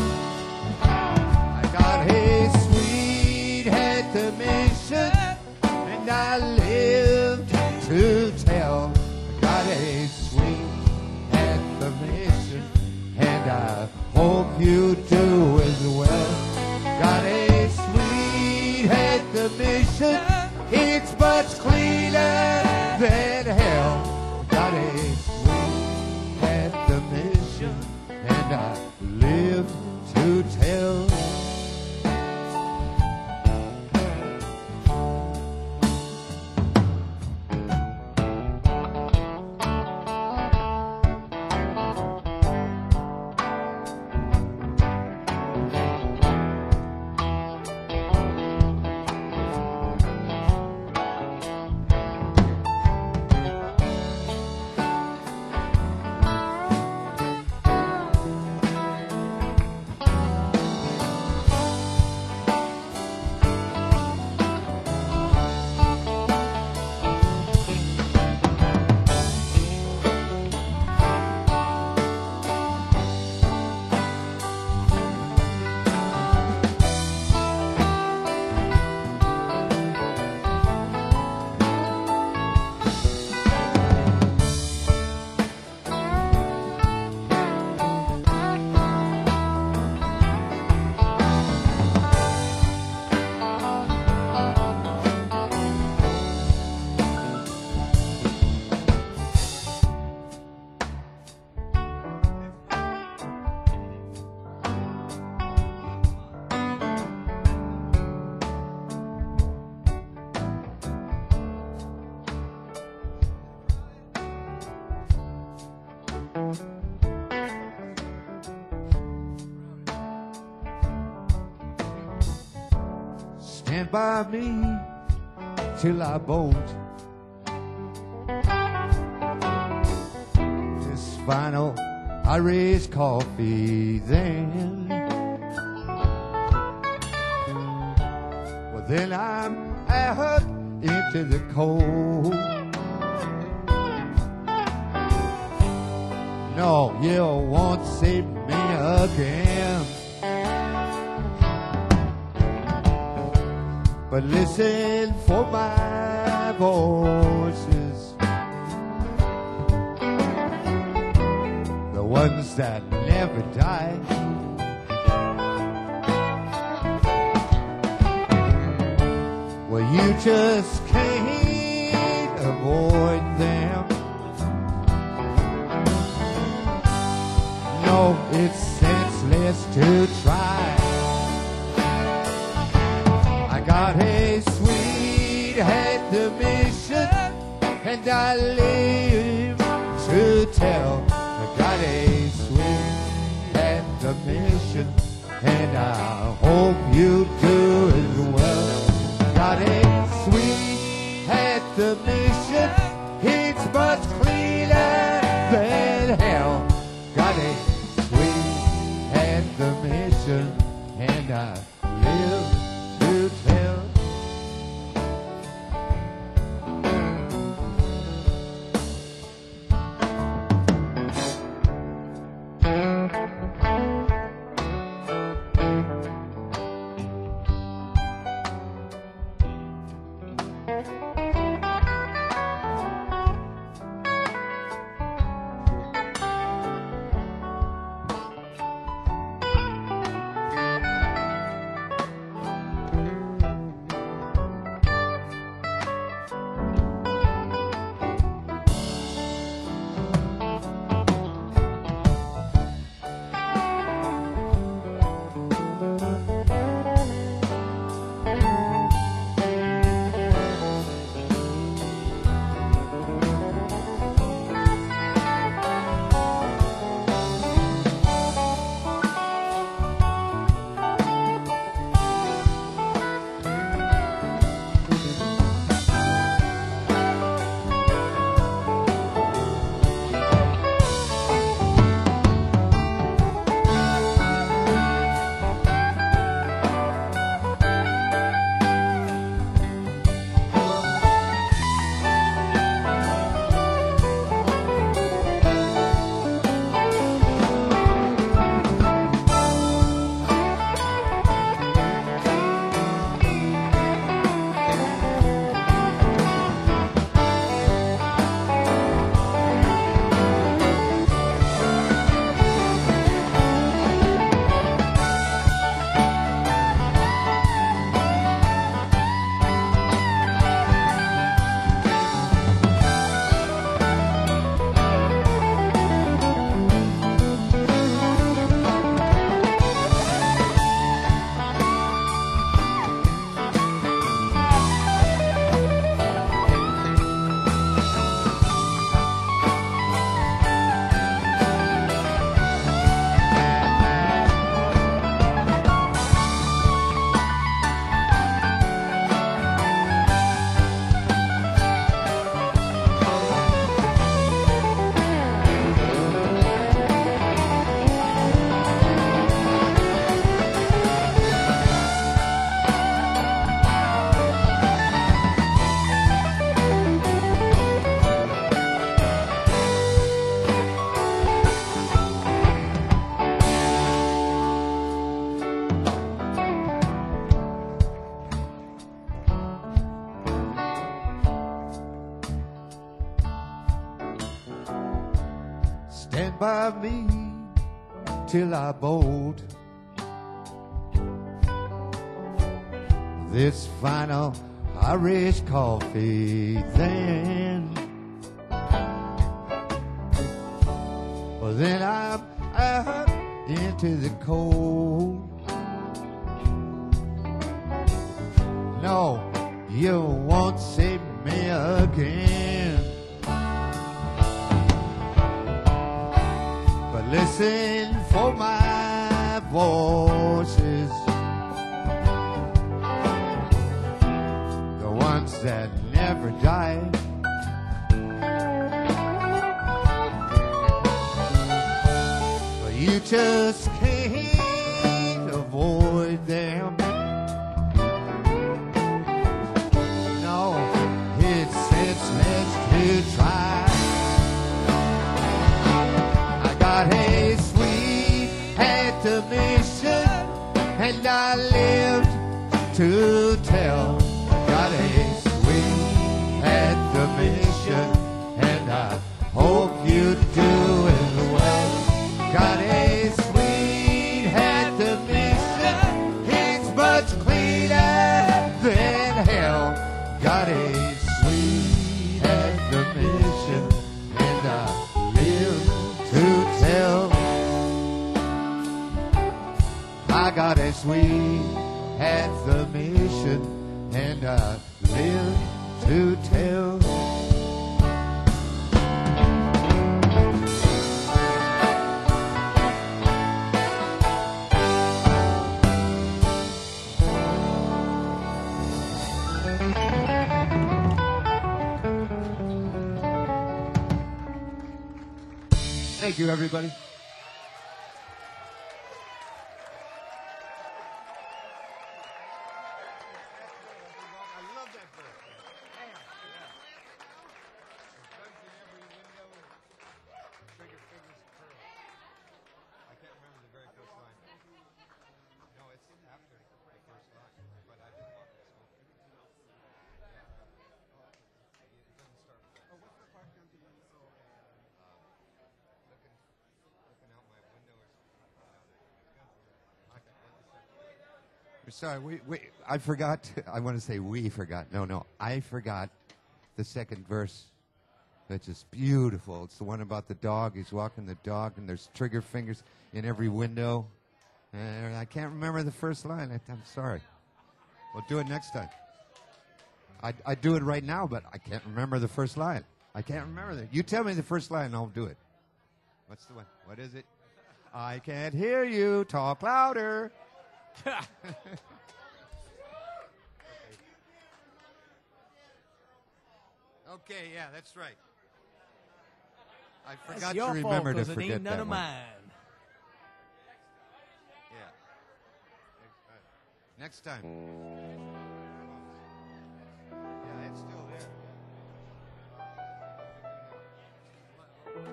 I got a sweethead to mission, and I lived to tell. I got a sweet mission, and I hope you do as well. Got a sweet head the mission, it's much cleaner than hell. Got a sweet head the mission, and I live to tell. Stand by me till I bolt. This final Irish coffee then. Well, then I'm out into the cold. No, you won't see me again. But listen for my voices, the ones that never die. Well, you just can't avoid them. No, it's senseless to try. I got a sweethead the mission, and I live to tell. I got a sweethead the mission, and I hope you do as well. Got a sweethead the mission, it's much cleaner than hell. Got a sweethead the mission, and I live to tell. by me till I bolt. This final Irish coffee, then, well, then I'm out into the cold. No, you won't see me again. But listen for my voices, the ones that never died. But you just can't avoid them. No, it's senseless to try. I got a sweet admission, and I lived to tell. Got a sweet admission, and I hope you do as well. Got a sweet admission, it's much cleaner than hell. Got a sweet admission, and I live to tell. I got a sweet admission, and I live to tell. Thank you, everybody. Sorry, we, we, I forgot. I want to say we forgot. No, no, I forgot the second verse. That's just beautiful. It's the one about the dog. He's walking the dog, and there's trigger fingers in every window. And I can't remember the first line. I, I'm sorry. We'll do it next time. I I do it right now, but I can't remember the first line. I can't remember that. You tell me the first line, and I'll do it. What's the one? What is it? I can't hear you. Talk louder. Okay, yeah, that's right. I forgot That's to your remember fault, to 'cause forget it ain't none that of one. mine. Yeah. Next time. Yeah, it's still there.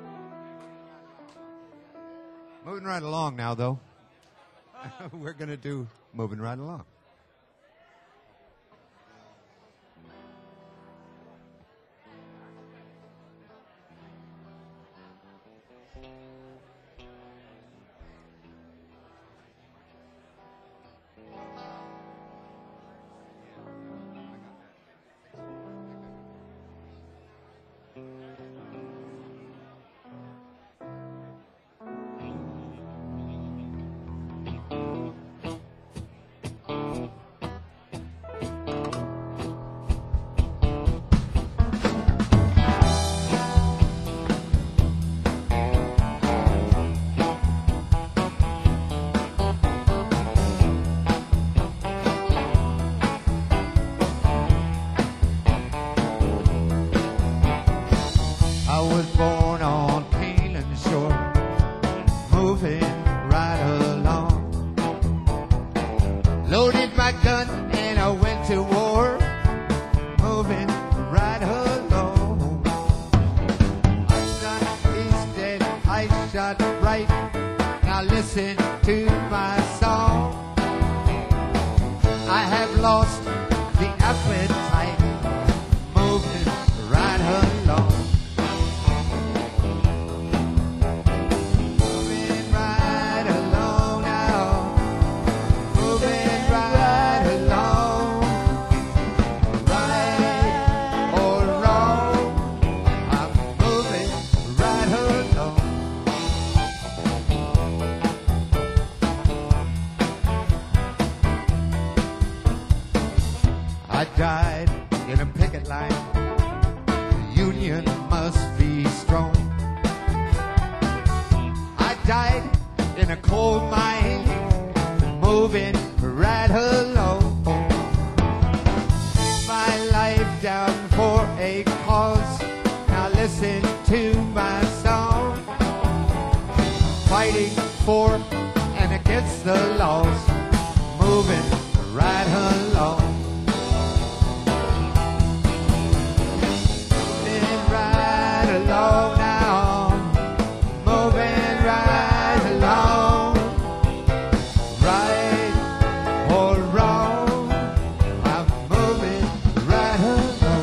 Moving right along now, though. We're going to do Moving Right Along. I was born on Canaan shore, moving right along. Loaded my gun and I went to war, moving right along. I shot east and I shot right. Now listen to my song. I have lost the appetite, moving right along. died in a picket line. The union must be strong. I died in a coal mine, moving right along. My life down for a cause. Now listen to my song. Fighting for and against the laws, moving right along. Moving right along now, moving right along. Right or wrong, I'm moving right along.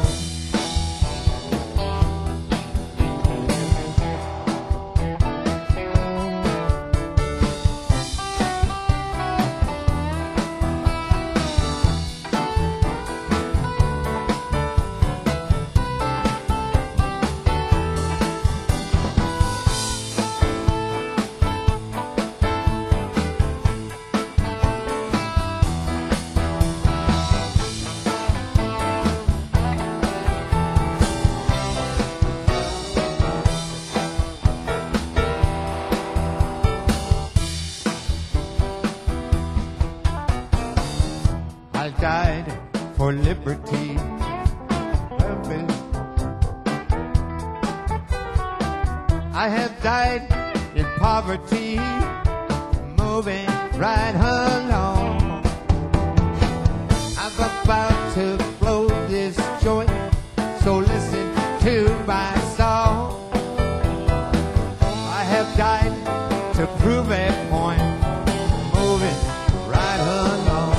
I died for liberty. I have died in poverty, moving right along. I'm about to blow this joint, so listen to my song. I have died to prove a point, moving right along.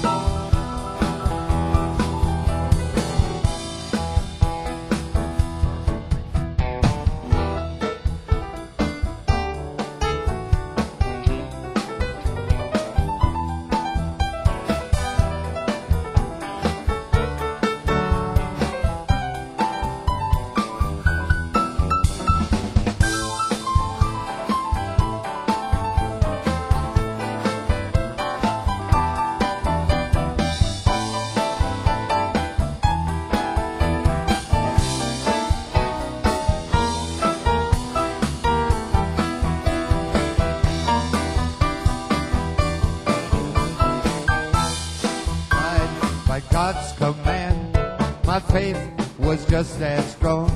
By God's command, my faith was just as strong.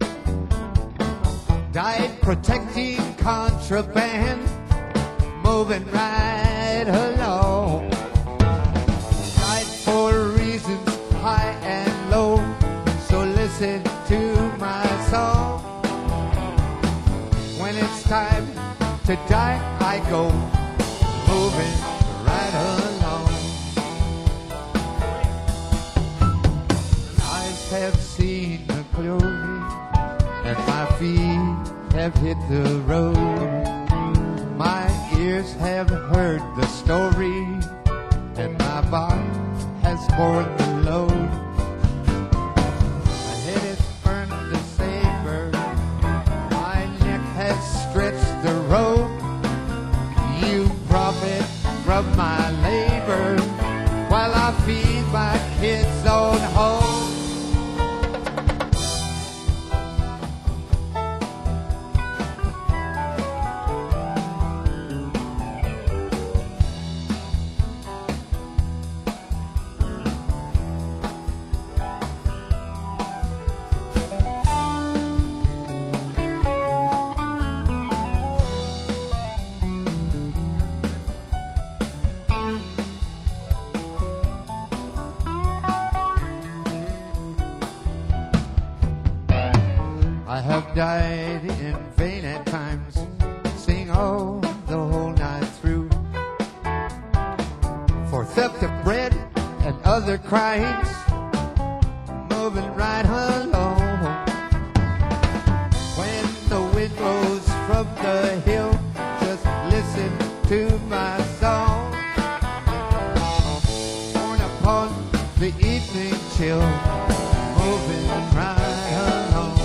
Died protecting contraband, moving right along. Died for reasons high and low, so listen to my song. When it's time to die, I go moving right along. Have seen the glory, and my feet have hit the road. My ears have heard the story, and my body has borne the load. My head has burned the saber, my neck has stretched the rope. You profit from my labor, while I feed my kids on home. I have died in vain at times, sing all the whole night through, for theft of bread and other crimes, moving right along. When the wind blows from the hill, just listen to my song. Born upon the evening chill, moving right along.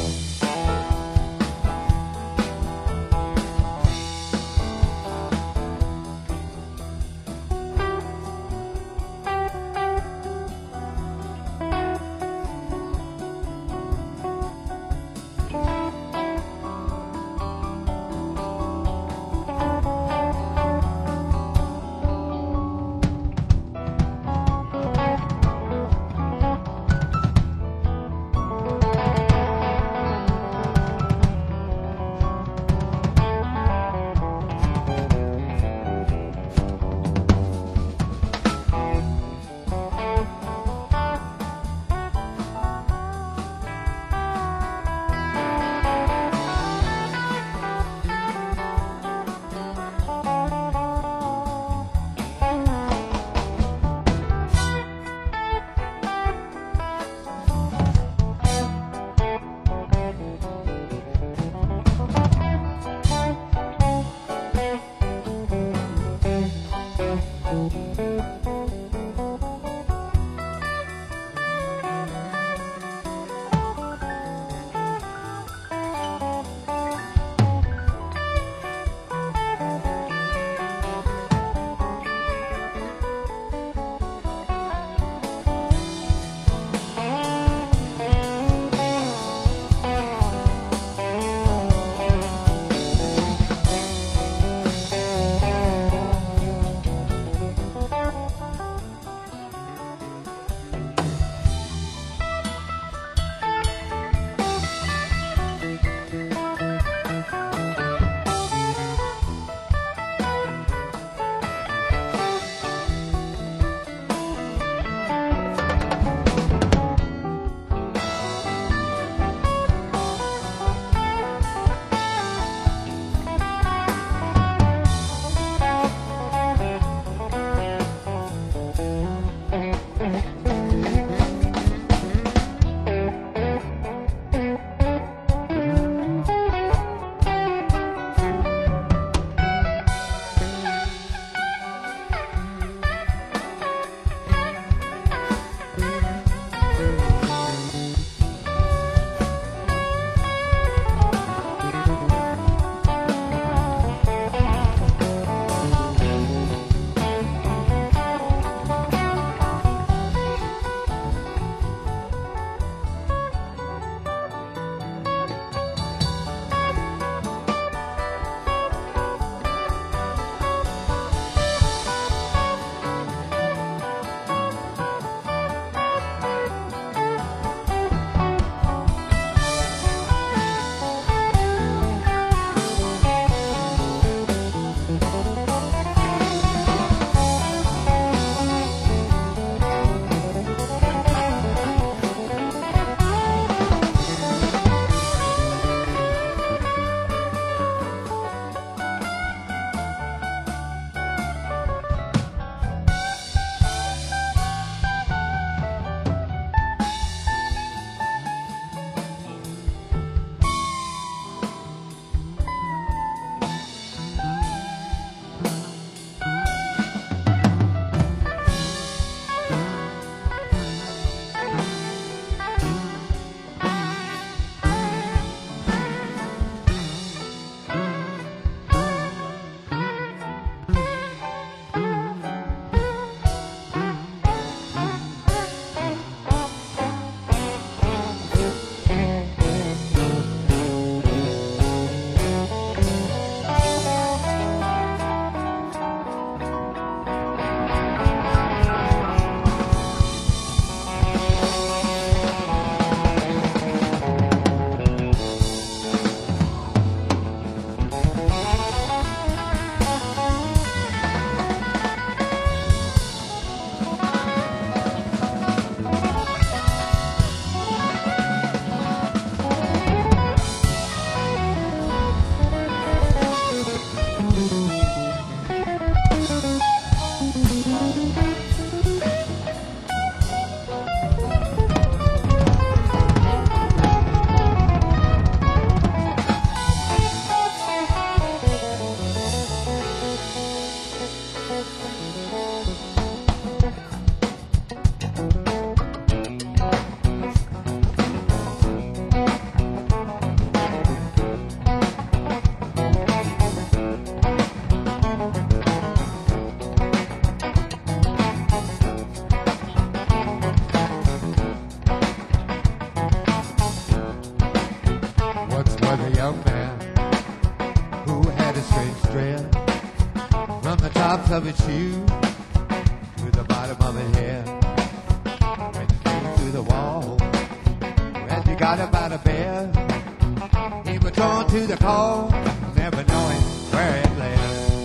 tops of its shoe to the bottom of his head. Went through through the wall as he got up out of bed. He was drawn to the call, never knowing where it led.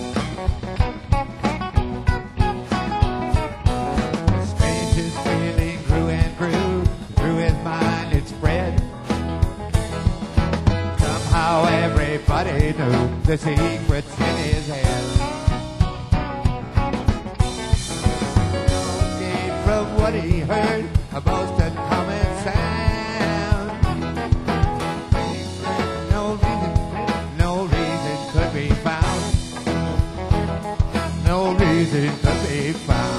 The strangest feeling grew and grew, through his mind it spread. Somehow everybody knew the secrets in his head. Came from what he heard, a most uncommon sound. No reason, no reason could be found. No reason could be found.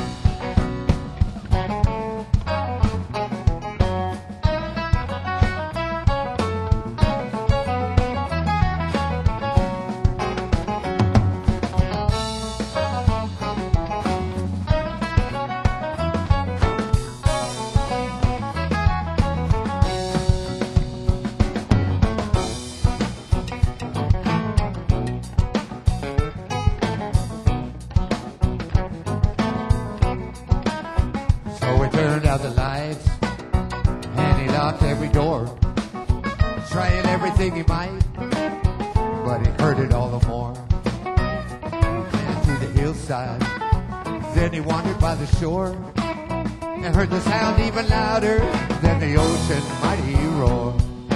So he turned out the lights and he locked every door, trying everything he might, but he heard it all the more. And to the hillside, then he wandered by the shore and heard the sound even louder than the ocean mighty roar.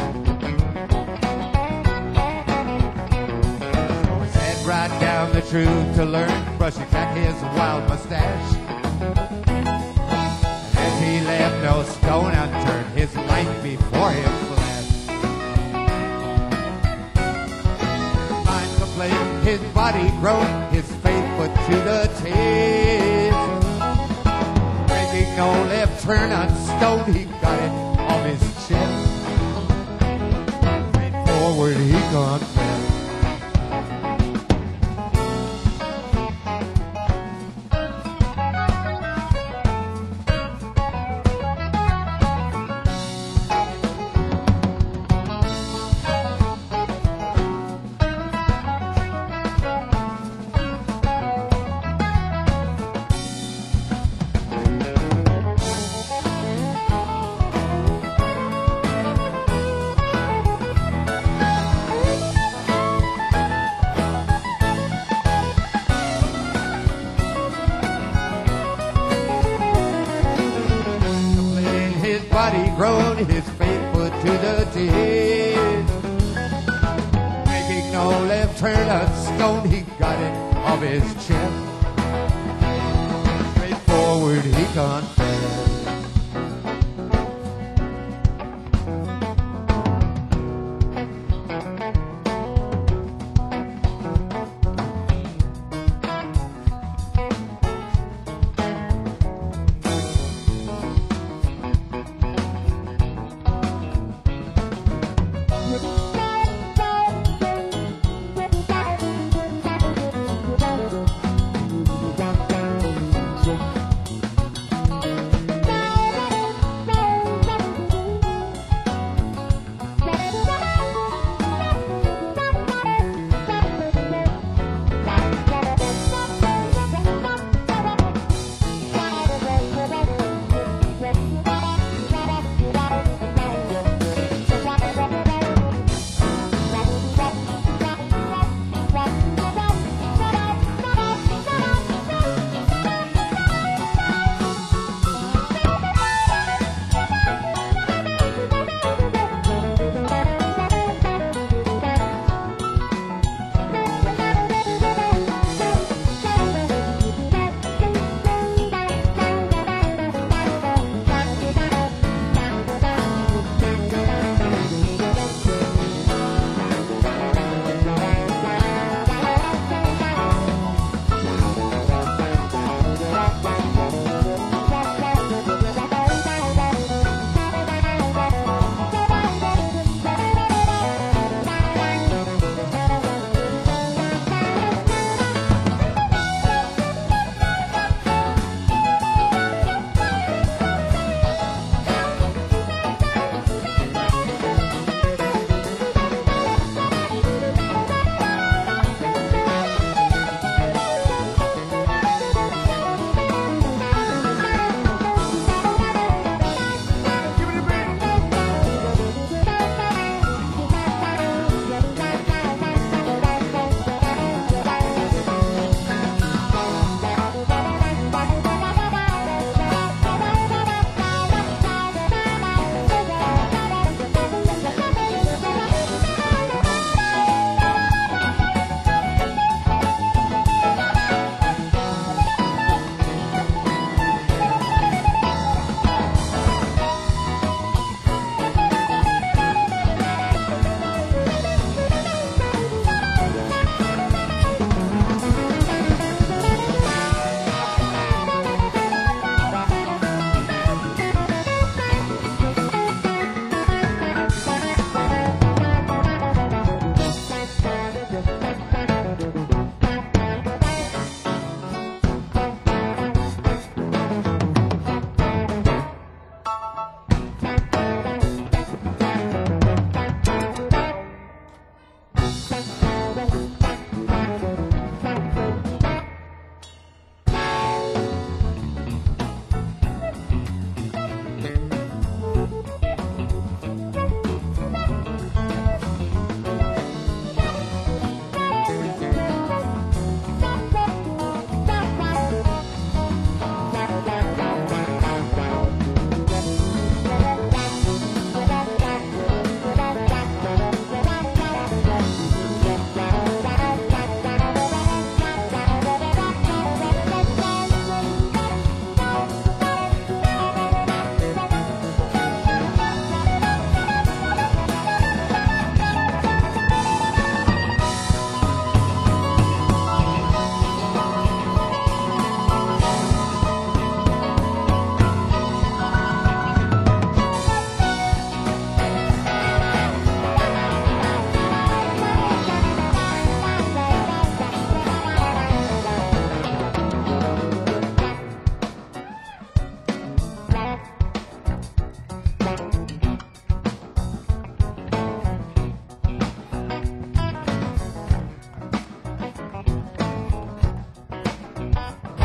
So he sat right down the truth to learn, brushing back his wild mustache. He left no stone unturned, his life before him flashed. His mind complained, his body grown, his faith put to the test. Making no left turn on stone, he got it off his chest. Straight forward he confessed. Body grown, his faith put to the test. Making no left turn on stone, he got it off his chest. Straight forward he confessed.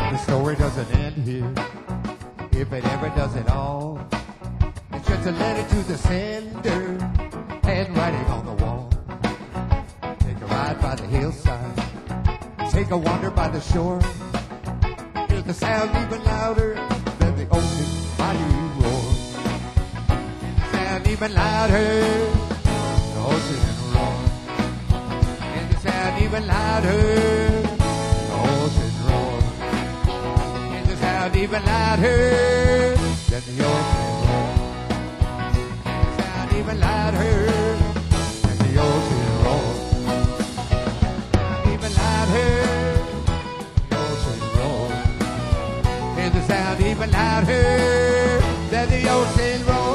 The story doesn't end here, if it ever does at all. It's just a letter to the sender, handwriting on the wall. Take a ride by the hillside, take a wander by the shore. Hear the sound even louder than the ocean mighty roar. Sound even louder, the ocean roar. And the sound even louder, the ocean roar. And the sound even louder than the ocean roar. And the sound even louder than the ocean roar. Even louder, the ocean roar. And the sound even louder than the ocean roar.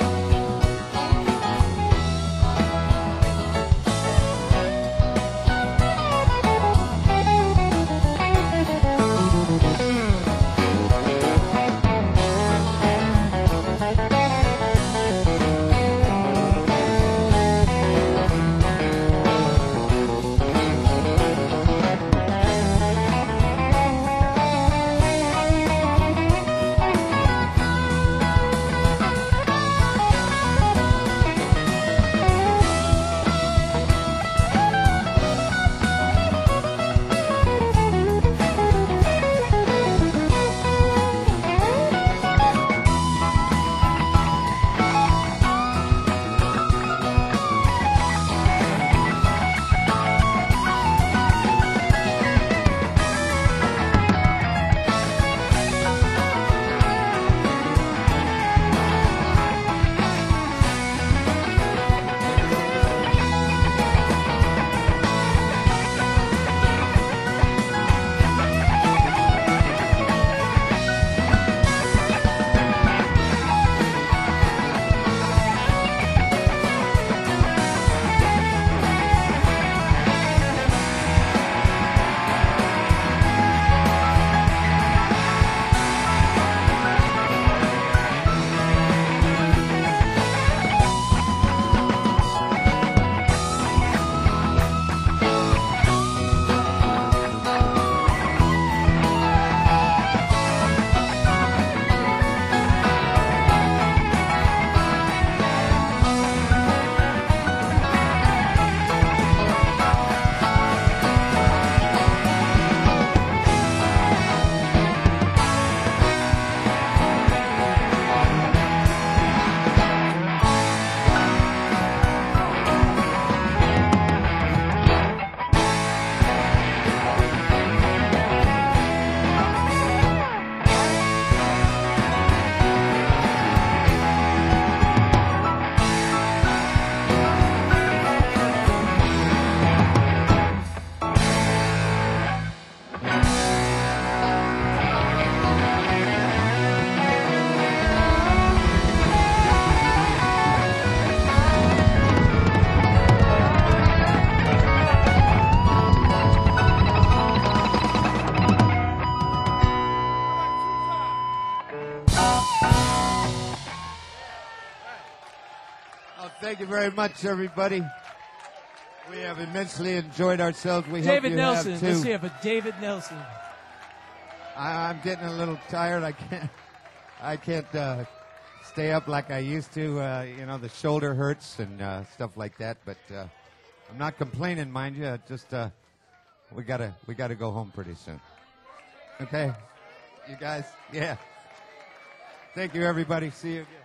Thank you very much, everybody. We have immensely enjoyed ourselves. We David hope you Nelson. have too. Let's hear it for David Nelson. I, I'm getting a little tired. I can't. I can't uh, stay up like I used to. Uh, you know, the shoulder hurts and uh, stuff like that. But uh, I'm not complaining, mind you. Just uh, we gotta we gotta go home pretty soon. Okay, you guys. Yeah. Thank you, everybody. See you again.